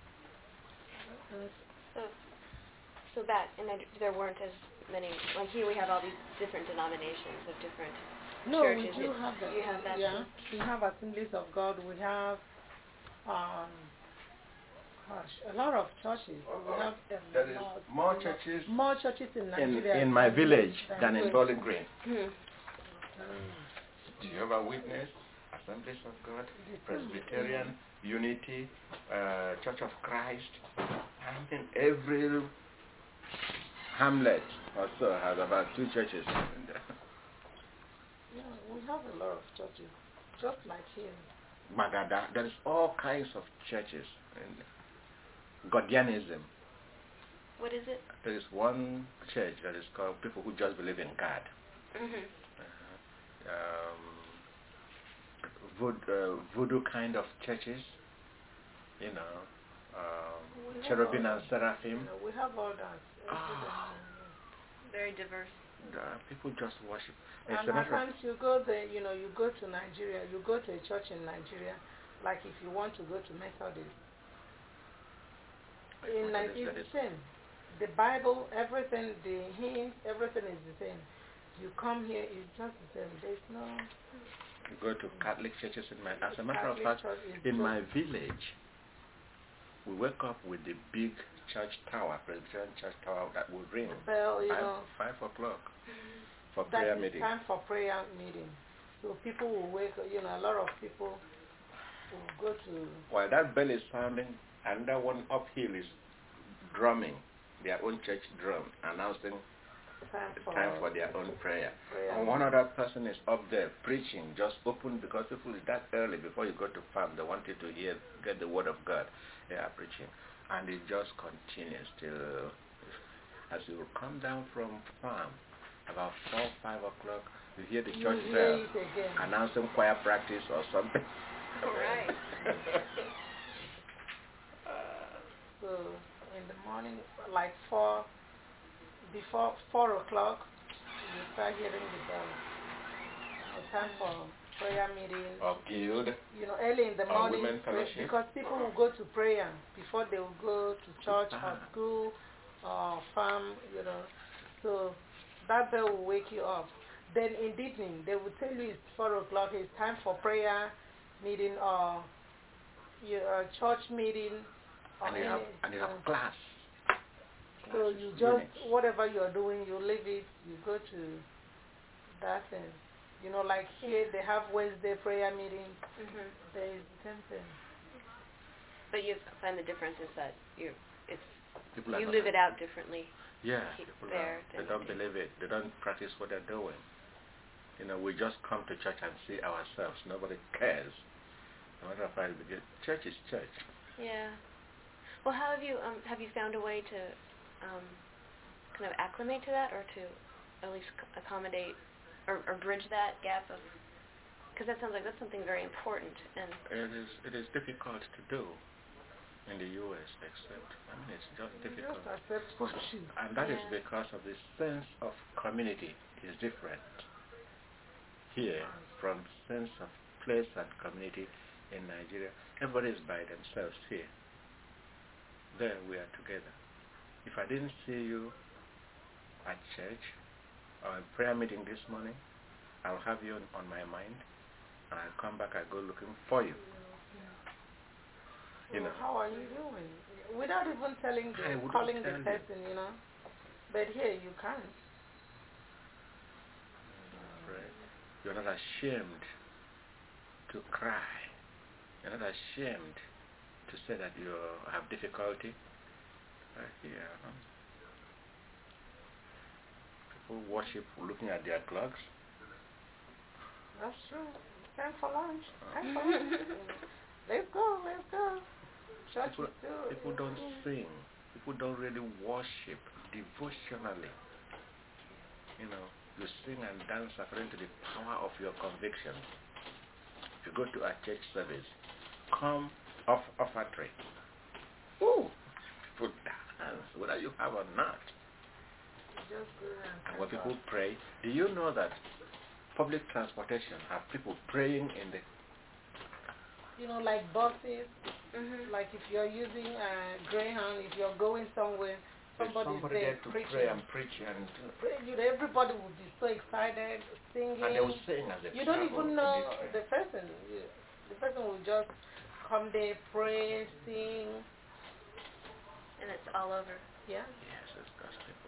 So, so back, and I, there weren't as many, like here we have all these different denominations of different no, churches. we do have that. You have that Yeah, too? we have Assemblies of God. We have, um, gosh, a lot of churches. We have um, There is lot, more lot, churches more churches in in, Nigeria in my than village than than in here. Bowling Green. Hmm. Jehovah's Witness, Assemblies of God, Presbyterian, Unity, uh, Church of Christ. I mean, every hamlet or so has about two churches in there. Yeah, we have a lot of churches, just like here. Magada, there is all kinds of churches. And Godianism. What is it? There is one church that is called people who just believe in God. Mm-hmm. Um, voodoo, uh, voodoo kind of churches, you know, um, cherubim and seraphim. You know, we have all that. Ah. Very diverse. Uh, people just worship. And It's a at matter of, times you go there, you know, you go to Nigeria, you go to a church in Nigeria, like if you want to go to Methodist. In Nigeria, it's the same. The Bible, everything, the hymns, everything is the same. You come here, it's just the same. There's no... you go to Catholic churches in my, as a matter Catholic of fact, in my good. village, we wake up with the big church tower, Presbyterian church tower that will ring Bell, you five, know, five o'clock for that prayer is meeting. time for prayer meeting. So people will wake up, you know, a lot of people will go to... While that bell is sounding, another one uphill is drumming, their own church drum, announcing Time for, time for their own prayer. prayer. And one other person is up there preaching, just open, because people is that early before you go to farm, they want you to hear, get the word of God. They are preaching. And it just continues till, as you come down from farm, about four, five o'clock, you hear the You church hear bell it again. announcing choir practice or something. Right. So in the morning, like four, before four o'clock, you start hearing the bell. It's time for prayer meeting. Or guild. You know, early in the Or morning, women fellowship. because people will go to prayer before they will go to church Ah. or school or farm, you know. So that bell will wake you up. Then in the evening, they will tell you it's four o'clock, it's time for prayer meeting or your church meeting. Or And you have, and you have uh, class. So Classes, you just, units. whatever you're doing, you leave it, you go to that thing. You know, like here they have Wednesday prayer meetings. Mm-hmm. There is the same thing. But you find the difference is that you, it's, People are you not live it out differently. Yeah, Keep people there are, they than don't you do. believe it. They don't practice what they're doing. You know, we just come to church and see ourselves. Nobody cares. No matter of fact, because church is church. Yeah. Well, how have you um, have you found a way to um, kind of acclimate to that, or to at least c- accommodate or, or bridge that gap of? Because that sounds like that's something very important. And It is it is difficult to do in the U S except I mean it's just You difficult. just accept what you. And that is Yeah. because of the sense of community is different here from sense of place and community in Nigeria. Everybody is by themselves here. There we are together. If I didn't see you at church or a prayer meeting this morning, I'll have you on, on my mind, and I'll come back, I'll go looking for you. You Well, know. how are you doing? Without even telling I the, wouldn't calling the tell you. person, you know. But here you can't. Right. You're not ashamed to cry. You're not ashamed to say that you have difficulty. Uh, here, huh? People worship looking at their clocks. That's true. Time for lunch. Time for lunch. Let's go, let's go. Church People, is still, people don't sing. People don't really worship devotionally. You know, you sing and dance according to the power of your convictions. If you go to a church service, come off offertory. Ooh, people dance, whether you have or not. Just go and And when people pray, do you know that public transportation have people praying in the... You know, like buses, Mhm. like if you're using a Greyhound, if you're going somewhere, somebody's somebody there there to preaching. pray and preach and... Pray, you know, everybody will be so excited, singing. And they will sing as they You don't travel even in know the train. the person. You, the person will just come there, pray, sing. And it's all over. Yeah. Yes, it's God's people.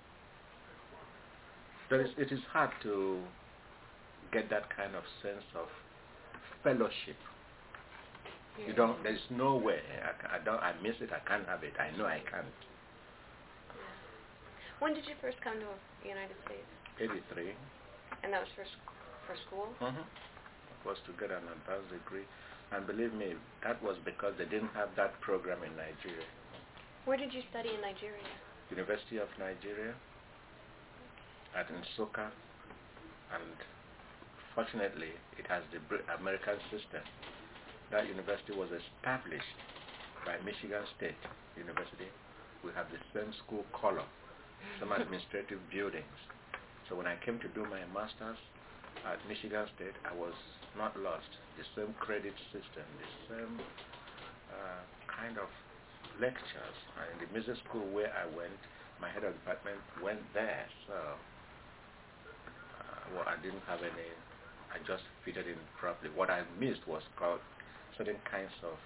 There is, it is hard to get that kind of sense of fellowship. You don't. There's no way. I, ca- I don't. I miss it. I can't have it. I know I can't. Yeah. When did you first come to the United States? eighty-three. And that was for sc- for school? Mm-hmm. Was to get an advanced degree, and believe me, that was because they didn't have that program in Nigeria. Where did you study in Nigeria? University of Nigeria at Nsukka, and fortunately, it has the Br- American system. That university was established by Michigan State University. We have the same school color, some administrative buildings. So when I came to do my master's at Michigan State, I was not lost. The same credit system, the same uh, kind of lectures. And in the music school where I went, my head of department went there. So uh, well, I didn't have any, I just fitted in properly. What I missed was called certain kinds of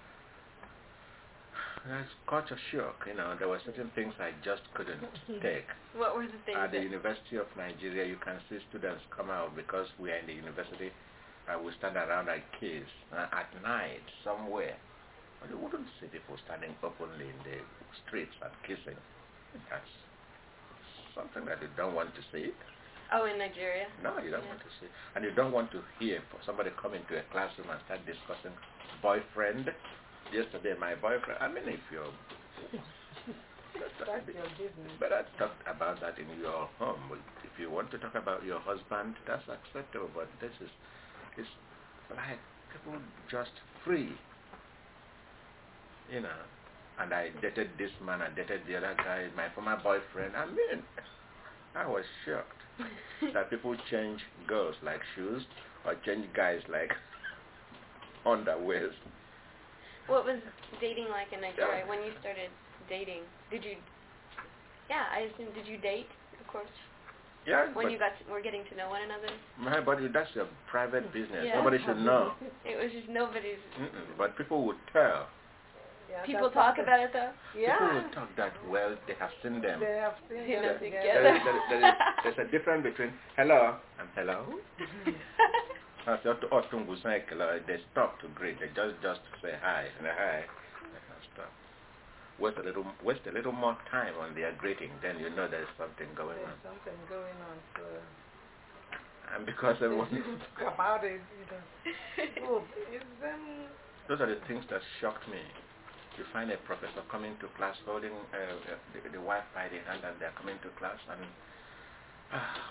that's culture shock. You know, there were certain things I just couldn't take. What were the things At the that... University of Nigeria, you can see students come out because we are in the university. Uh, we stand around like kids uh, at night somewhere. And you wouldn't see people standing openly in the streets and kissing. That's something that you don't want to see. Oh, in Nigeria? No, you don't Yeah. want to see. And you don't want to hear for somebody come into a classroom and start discussing boyfriend. Yesterday, my boyfriend. I mean, if you're... That's your business. Better talk about that in your home. If you want to talk about your husband, that's acceptable. But this is... It's like people just free. You know. And I dated this man, I dated the other guy, my former boyfriend. I mean, I was shocked that people change girls like shoes or change guys like underwears. What was dating like in Nigeria Yeah. when you started dating? Did you... Yeah, I assume, did you date, of course? Yeah, When but you got to, were getting to know one another? my body, that's your private business. Yeah. Nobody should know. It was just nobody's... Mm-mm, but people would tell. Yeah, People that's talk something- about it, though? Yeah. People would talk that, well, they have seen them. They have seen Seen them them together. together. There is, there, is, there, is, there's a difference between hello and hello. As they ought to say hello, they stop to greet. They just just say hi and hi. And stop. Waste a little waste a little more time on their greeting, then you know there's something going There's on. something going on. So And because everyone, talk about it, you know. Good. It's them. those are the things that shocked me. You find a professor coming to class holding uh, uh, the, the wife by the hand, and they're coming to class, and ah,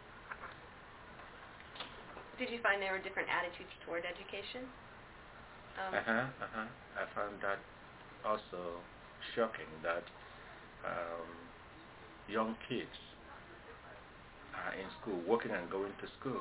Did you find there were different attitudes toward education? Um, uh-huh, uh-huh. I found that also shocking that um, young kids are in school, working and going to school.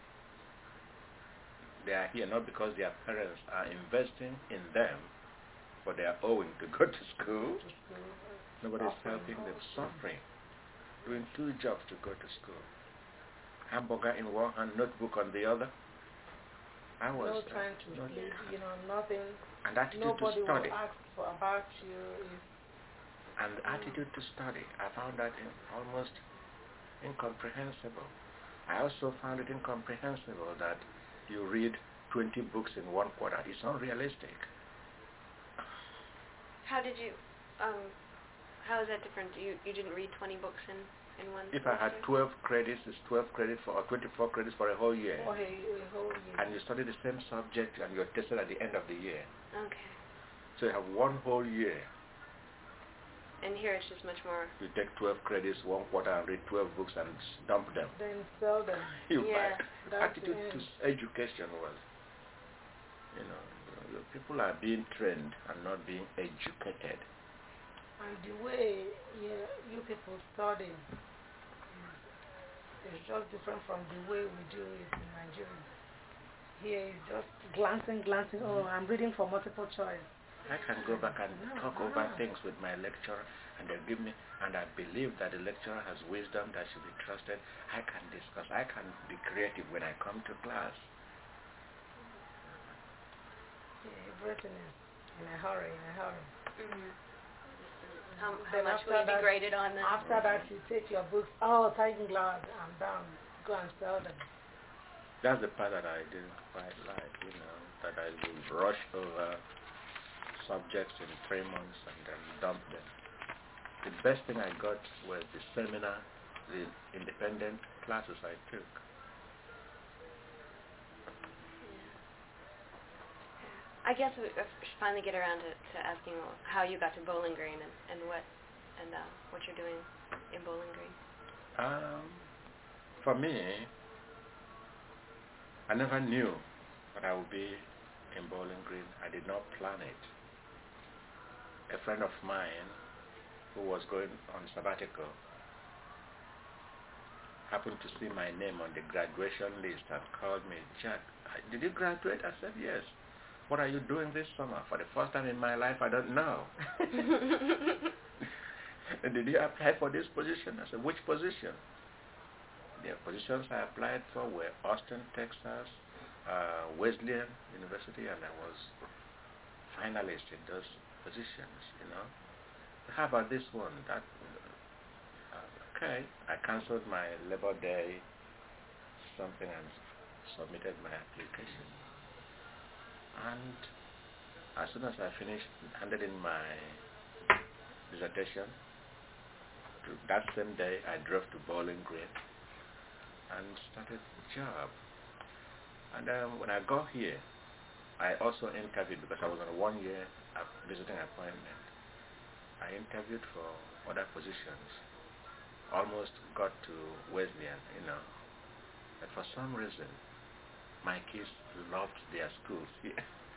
They are here not because their parents are investing in them, but they are owing to go to school. To school. Nobody's Suffering. helping them, suffering, doing two jobs to go to school. Hamburger in one hand, notebook on the other. I was No uh, trying to no sleep, trying. you know, nothing. And attitude Nobody to study. will ask for, about you. If, And the attitude to study. I found that in almost incomprehensible. I also found it incomprehensible that you read twenty books in one quarter. It's unrealistic. how did you... Um, how is that different? You you didn't read twenty books in, in one If I had semester? twelve credits, it's twelve credits for, or twenty-four credits for a whole year. for a, a whole year. And you study the same subject and you're tested at the end of the year. Okay. So you have one whole year And here it's just much more. You take twelve credits, one quarter, and read twelve books and dump them. Then sell them. You Yeah. buy. Attitude to education was, you know, the people are being trained and not being educated. And the way yeah, you people study is just different from the way we do it in Nigeria. Here it's just glancing, glancing. Oh, I'm reading for multiple choice. I can go back and No, talk no. over things with my lecturer, and they give me, and I believe that the lecturer has wisdom that should be trusted. I can discuss. I can be creative when I come to class. Yeah, everything is in a hurry, in a hurry. Mm-hmm. How, how Then much after will you be that- graded on then? After that, you take your books. Oh, thank God, I'm done. Go and sell them. That's the part that I didn't quite like, you know, that I will rush over subjects in three months and then dump them. The best thing I got was the seminar, the independent classes I took. I guess we we should finally get around to, to asking how you got to Bowling Green and, and what and uh, what you're doing in Bowling Green. Um, for me, I never knew that I would be in Bowling Green. I did not plan it. A friend of mine who was going on sabbatical happened to see my name on the graduation list and called me, Jack, did you graduate? I said, yes. What are you doing this summer? For the first time in my life, I don't know. And did you apply for this position? I said, which position? The positions I applied for were Austin, Texas, uh, Wesleyan University, and I was finalist in those positions, you know. How about this one? That uh, okay. I cancelled my Labor Day something and submitted my application. And as soon as I finished, handed in my dissertation, to that same day I drove to Bowling Green and started the job. And um, when I got here, I also interviewed because I was on a one-year visiting appointment. I interviewed for other positions. Almost got to Wesleyan, you know. But for some reason, my kids loved their schools here.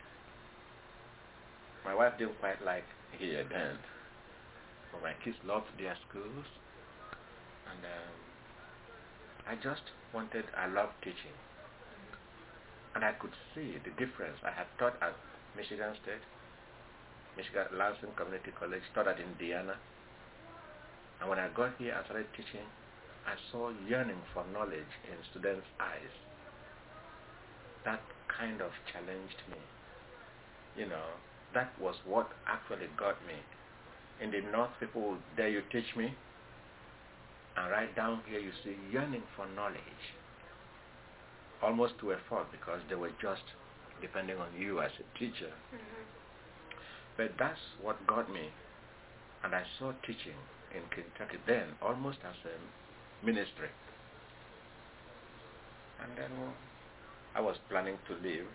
My wife didn't quite like here then, but my kids loved their schools, and um, I just wanted, I loved teaching. And I could see the difference. I had taught at Michigan State, Michigan Lansing Community College, taught at Indiana. And when I got here and started teaching, I saw yearning for knowledge in students' eyes. That kind of challenged me. You know, that was what actually got me. In the North, people would dare you teach me. And right down here, you see yearning for knowledge. Almost to a fault, because they were just depending on you as a teacher. Mm-hmm. But that's what got me. And I saw teaching in Kentucky then almost as a ministry. And then well, I was planning to leave.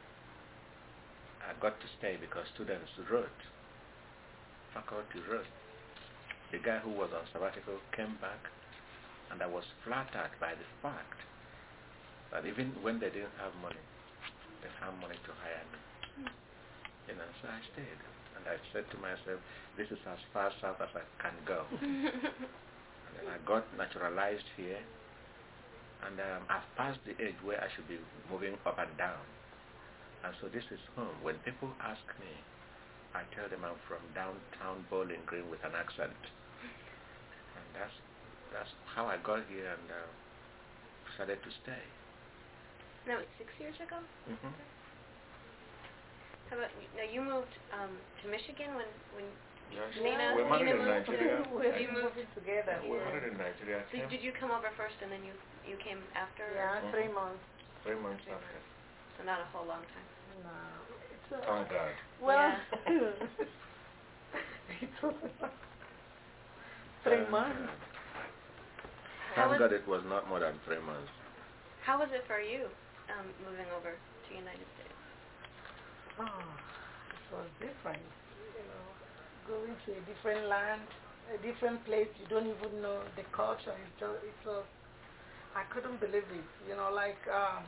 I got to stay because students wrote. Faculty wrote. The guy who was on sabbatical came back, and I was flattered by the fact that even when they didn't have money, they found money to hire me. Mm. You know, so I stayed. And I said to myself, this is as far south as I can go. And then I got naturalized here. And um, I've passed the age where I should be moving up and down. And so this is home. When people ask me, I tell them I'm from downtown Bowling Green with an accent. And that's that's how I got here and uh, decided to stay. That was six years ago? Mm-hmm. How about, now you moved um, to Michigan when, when Yes. Nina, We're married Nina in moved Nigeria. to, We're you moved together. Yeah, we're married in Nigeria. So did you come over first and then you you came after? Yeah, Mhm. three months. Three months Three after. months. So not a whole long time. No, it's a, Thank God. well, Yeah. it was three Thank months. God. How Thank was, God it was not more than three months. how was it for you um, moving over to the United States? Oh, it was different. You know, going to a different land, a different place. You don't even know the culture. It's just, it was, I couldn't believe it. You know, like um,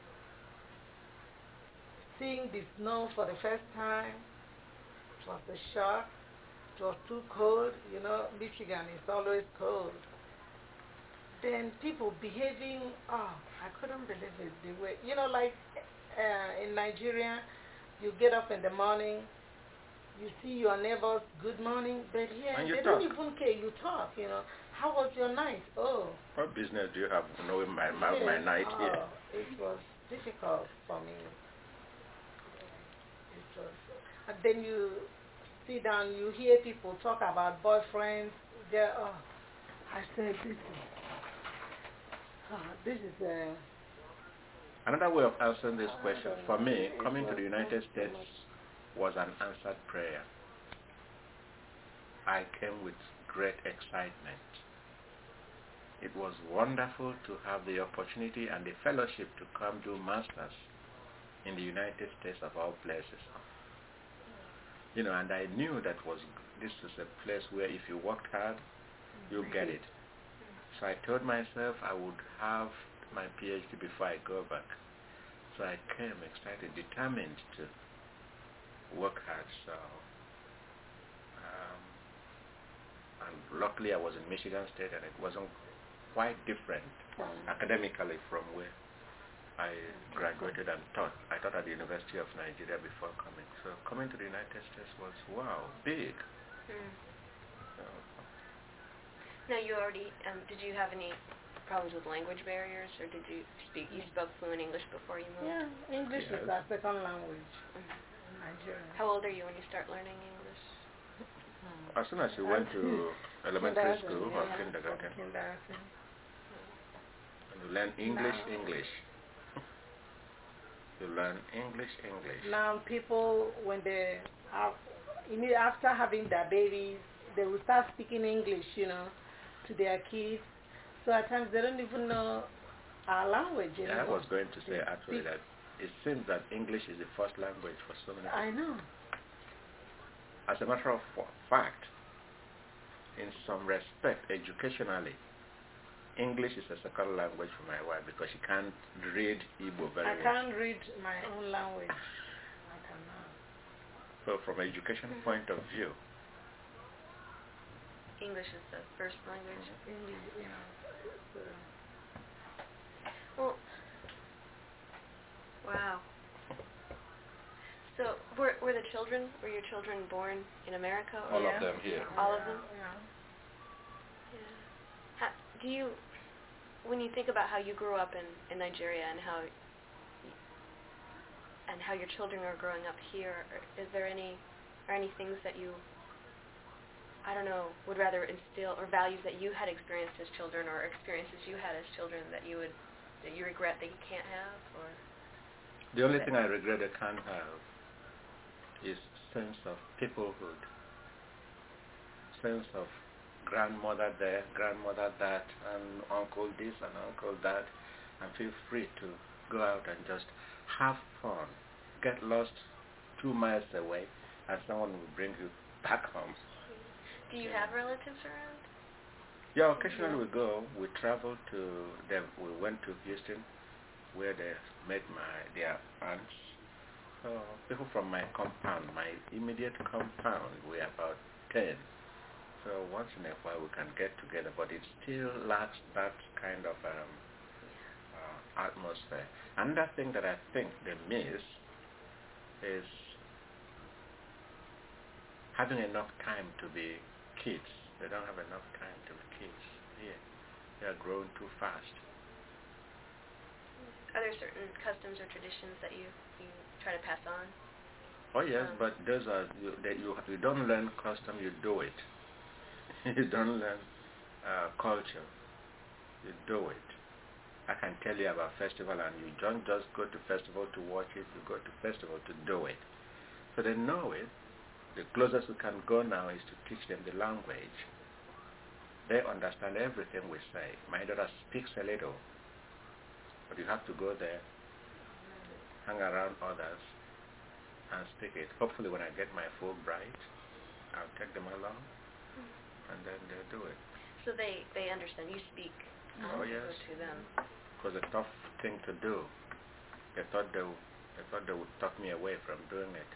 seeing the snow for the first time. It was a shock. It was too cold. You know, Michigan is always cold. Then people behaving, oh, I couldn't believe it. The way, you know, like uh, in Nigeria, you get up in the morning, you see your neighbors, good morning, but here And you they talk. don't even care. You talk, you know. How was your night? Oh. What business do you have knowing my, my, yes, my night oh, here? It was difficult for me. It was, and then you sit down, you hear people talk about boyfriends. They're, oh, I said, this is, oh, this is a... Another way of answering this question, for me, coming to the United States was an answered prayer. I came with great excitement. It was wonderful to have the opportunity and the fellowship to come do masters in the United States of all places. You know, and I knew that was this was a place where if you worked hard, you get it. So I told myself I would have my PhD before I go back. So I came excited, determined to work hard. So, um, and luckily I was in Michigan State, and it wasn't quite different academically from where I graduated and taught. I taught at the University of Nigeria before coming. So coming to the United States was, wow, big. Mm. So, now you already, um, did you have any problems with language barriers, or did you speak, you spoke fluent English before you moved? Yeah, English yes. is our second language Mm-hmm. in Nigeria. How old are you when you start learning English? as soon as you went to elementary school or yeah, kindergarten, kindergarten. and you learn English, Now- English. You learn English, English. Now people, when they have, after having their babies, they will start speaking English, you know, to their kids. So at times they don't even know our language anymore. Yeah, I was going to say They actually speak- that it seems that English is the first language for so many people. I know. As a matter of fact, in some respect, educationally, English is a second language for my wife because she can't read Igbo very I well. can't read my own language. I cannot. So from an education Mm-hmm. point of view, English is the first language. English, you know. So, Well, wow. So were were the children, were your children born in America? Or all Yeah. of them here. All yeah, of them? Yeah. Yeah. How, do you, when you think about how you grew up in, in Nigeria and how and how your children are growing up here, is there any are any things that you, I don't know, would rather instill, or values that you had experienced as children, or experiences you had as children that you would that you regret that you can't have, or? The only thing I regret I can't have is sense of peoplehood, sense of grandmother there, grandmother that, and uncle this and uncle that, and feel free to go out and just have fun. Get lost two miles away, and someone will bring you back home. Do you Yeah. have relatives around? Yeah, occasionally we go. We travel to them. We went to Houston, where they met my their aunts. So people from my compound, my immediate compound, we're about ten. So once in a while we can get together, but it still lacks that kind of um, uh, atmosphere. Another thing that I think they miss is having enough time to be kids. They don't have enough time to be kids here. They are growing too fast. Are there certain customs or traditions that you, you try to pass on? Oh yes, Um, but those are you, that you you don't learn custom, you do it. You don't learn uh, culture, you do it. I can tell you about festival, and you don't just go to festival to watch it. You go to festival to do it. So they know it. The closest we can go now is to teach them the language. They understand everything we say. My daughter speaks a little, but you have to go there, hang around others, and speak it. Hopefully when I get my Fulbright, I'll take them along, Mm. and then they'll do it. So they, they understand. You speak um, Oh yes. to them. It was a tough thing to do. They thought they, w- they thought they would talk me away from doing it.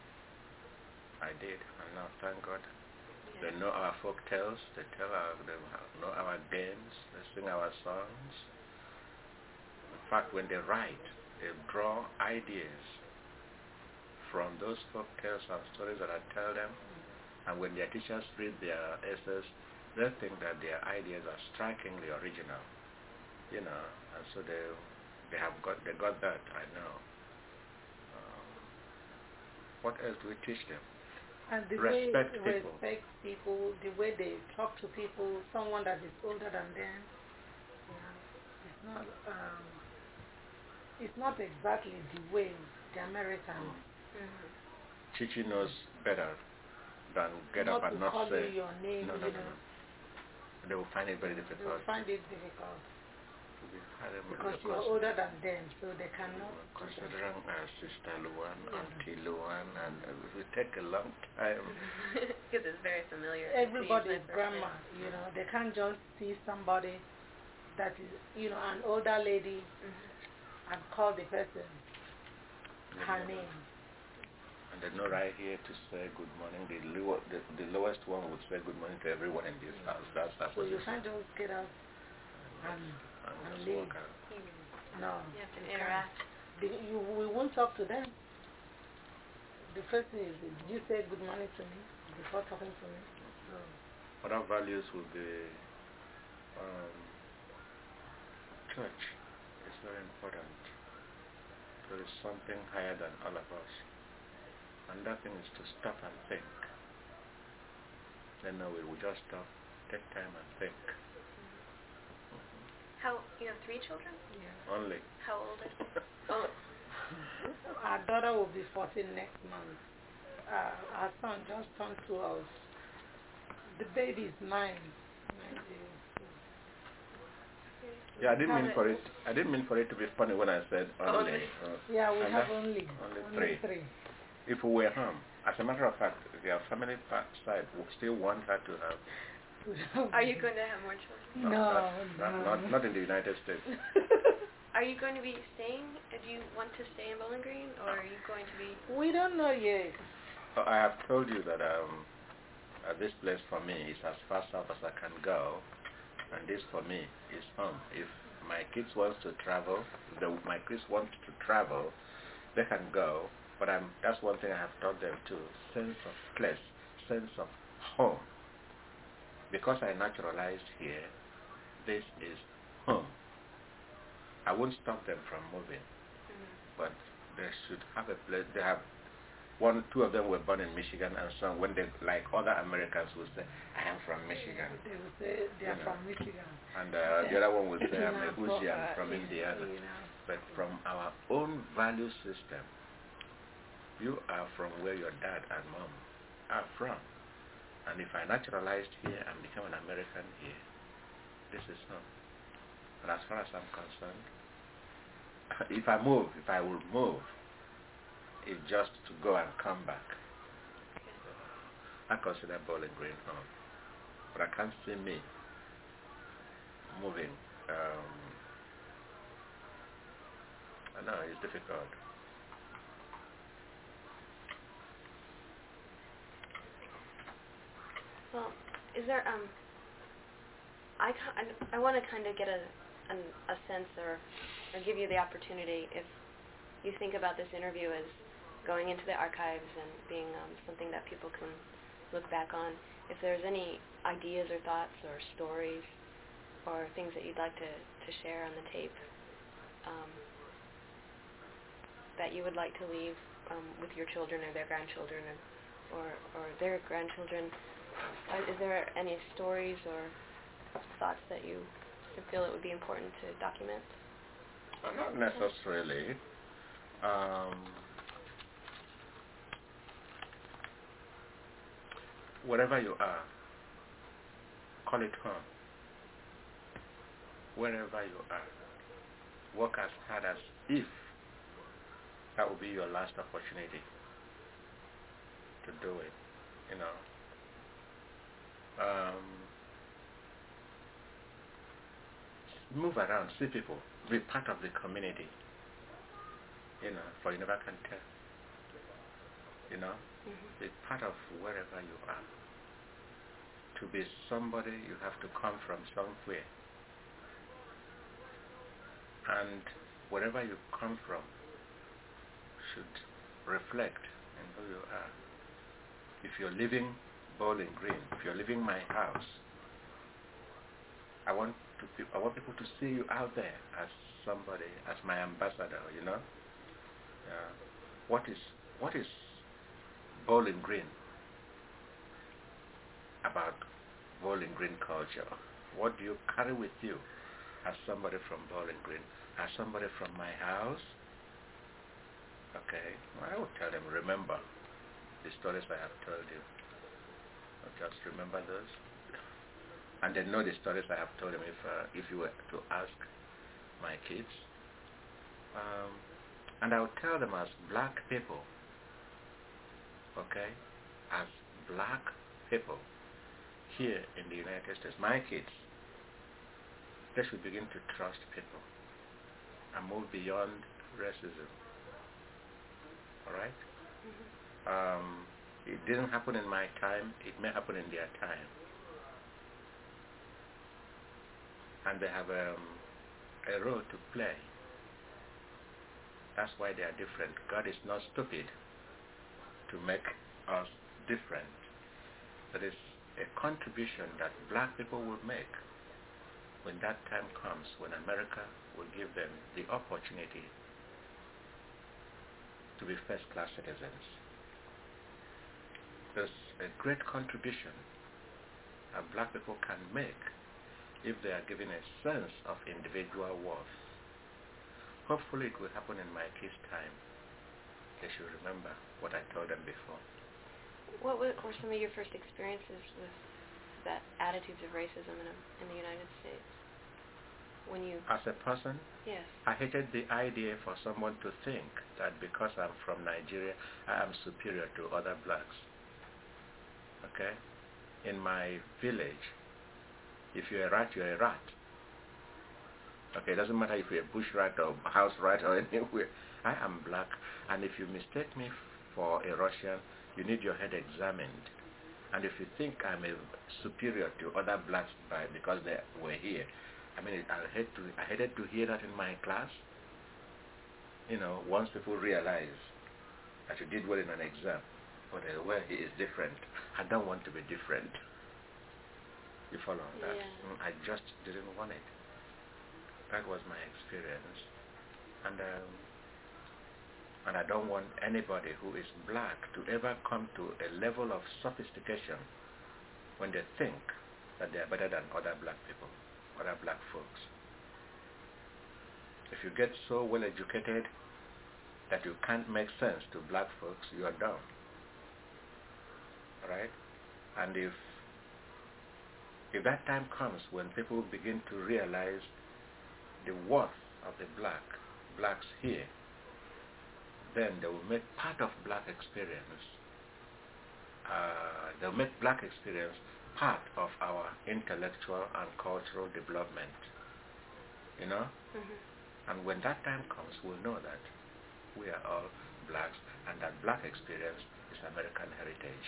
I did, and now thank God. Yeah. They know our folk tales. They tell our, they know our games. They sing our songs. In fact, when they write, they draw ideas from those folk tales and stories that I tell them. And when their teachers read their essays, they think that their ideas are strikingly original, you know. And so they they have got they got that. I know. Um, what else do we teach them? And the Respect way people. respect people, the way they talk to people, someone that is older than them, you know, it's not um, it's not exactly the way the Americans. Mm-hmm. Chichi knows better than get not up and to not call say. you your name, No, no, you no, know. no. They will find it very They difficult. will find it difficult It will be highly because difficult. you are older than them, so they cannot. Considering uh, Sister Luan, Yeah. Auntie Luan, and uh, it will take a long time. Because it's very familiar. Everybody's grandma, you know. They can't just see somebody that is, you know, an older lady Mm-hmm. and call the person her name. And they know right here to say good morning. The, low, the, the lowest one would say good morning to everyone in this house. That's our So you position. can't just get up and, And and just leave. walk out. No. You have to you interact. can't. The- You, we won't talk to them. The first thing is, did you say good morning to me before talking to me? No. Other values would be um, church is very important. There is something higher than all of us. And that thing is to stop and think. Then no, we will just stop, take time and think. How, you have three children? Yeah. Only. How old are they? Oh, Our daughter will be fourteen next month. Uh, our son just turned twelve. The baby is nine. nine days. Yeah, I didn't Have mean it- for it. I didn't mean for it to be funny when I said only. Only. Uh, Yeah, we and have that- only, only only three. three. If we were home, as a matter of fact, their family pa- side would still want her to have. are you going to have more children? No, not, no. not, not, not in the United States. Are you going to be staying? Do you want to stay in Bowling Green, or are you going to be? We don't know yet. So I have told you that um, uh, this place for me is as far south as I can go, and this for me is home. If my kids want to travel, if the, my kids want to travel, they can go. But I'm, that's one thing I have taught them too: sense of place, sense of home. Because I naturalized here, this is home. I won't stop them from moving, Mm-hmm. but they should have a place. They have one, two of them were born in Michigan, and so when they, like other Americans, will say, "I am from Michigan," They will say they are You know. from Michigan. and uh, the other one will say, "I'm a Yeah, Hoosian uh, from yeah, Indiana." you know. But from our own value system, you are from where your dad and mom are from, and if I naturalized here and become an American here, this is home. And as far as I'm concerned, if I move, if I will move, it's just to go and come back. I consider Bowling Green home, but I can't see me moving. Um, I know it's difficult. Well, is there um? I ca- I, I want to kind of get a an, a sense or or give you the opportunity if you think about this interview as going into the archives and being um, something that people can look back on. If there's any ideas or thoughts or stories or things that you'd like to, to share on the tape um, that you would like to leave um, with your children or their grandchildren or, or, or their grandchildren, uh, is there any stories or thoughts that you feel it would be important to document? Uh, not necessarily. Um, wherever you are, call it home. Wherever you are, work as hard as if that will be your last opportunity to do it. You know, Um, move around, see people, be part of the community. You know, for you never can tell. You know, Mm-hmm. be part of wherever you are. To be somebody, you have to come from somewhere. And wherever you come from should reflect in who you are. If you're living Bowling Green, if you're living my house, I want to pe- I want people to see you out there as somebody, as my ambassador. You know, uh, what is what is Bowling Green about? Bowling Green culture. What do you carry with you as somebody from Bowling Green, as somebody from my house? Okay, well, I will tell them, remember the stories I have told you. Just remember those. And they know the stories I have told them if, uh, if you were to ask my kids. Um, and I will tell them as black people, okay, as black people here in the United States, my kids, they should begin to trust people and move beyond racism. All right? Mm-hmm. Um, it didn't happen in my time. It may happen in their time. And they have um, a role to play. That's why they are different. God is not stupid to make us different. That is a contribution that black people will make when that time comes, when America will give them the opportunity to be first-class citizens. There's a great contribution that black people can make if they are given a sense of individual worth. Hopefully it will happen in my kids' time. They should remember what I told them before. What were, were some of your first experiences with that attitudes of racism in, a, in the United States? When you... As a person, yes. I hated the idea for someone to think that because I'm from Nigeria, I am superior to other blacks. Okay? In my village, if you're a rat, you're a rat. Okay, it doesn't matter if you're a bush rat or house rat or anywhere. I am black, and if you mistake me for a Russian, you need your head examined. And if you think I'm a superior to other blacks by because they were here, I mean, I hate to, I hated to hear that in my class. You know, once people realize that you did well in an exam, but uh, well, he is different. I don't want to be different. You follow that? Yeah. I just didn't want it. That was my experience, and um, and I don't want anybody who is black to ever come to a level of sophistication when they think that they are better than other black people, other black folks. If you get so well educated that you can't make sense to black folks, you are dumb. Right? And if if that time comes when people begin to realize the worth of the black, blacks here, then they will make part of black experience, uh, they'll make black experience part of our intellectual and cultural development, you know? Mm-hmm. And when that time comes, we'll know that we are all blacks and that black experience is American heritage.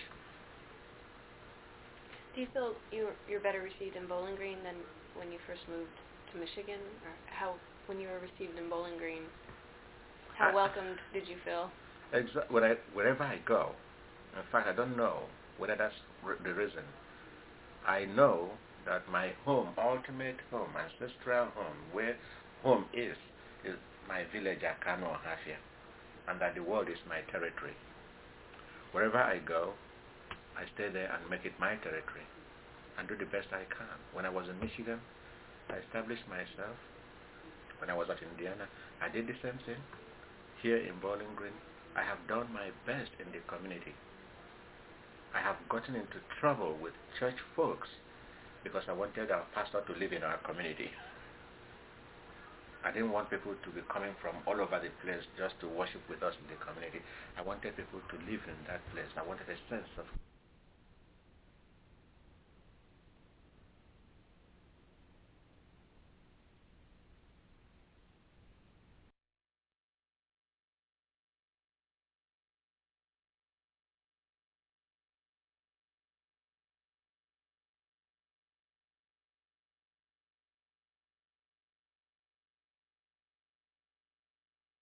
Do you feel you're, you're better received in Bowling Green than when you first moved to Michigan? Or how, when you were received in Bowling Green, how I, welcomed did you feel? Exa- when I, wherever I go, in fact, I don't know whether that's r- the reason. I know that my home, ultimate home, ancestral home, where home is, is my village, Akano, Ohafia, and that the world is my territory. Wherever I go, I stay there and make it my territory and do the best I can. When I was in Michigan, I established myself. When I was at Indiana, I did the same thing. Here in Bowling Green, I have done my best in the community. I have gotten into trouble with church folks because I wanted our pastor to live in our community. I didn't want people to be coming from all over the place just to worship with us in the community. I wanted people to live in that place. I wanted a sense of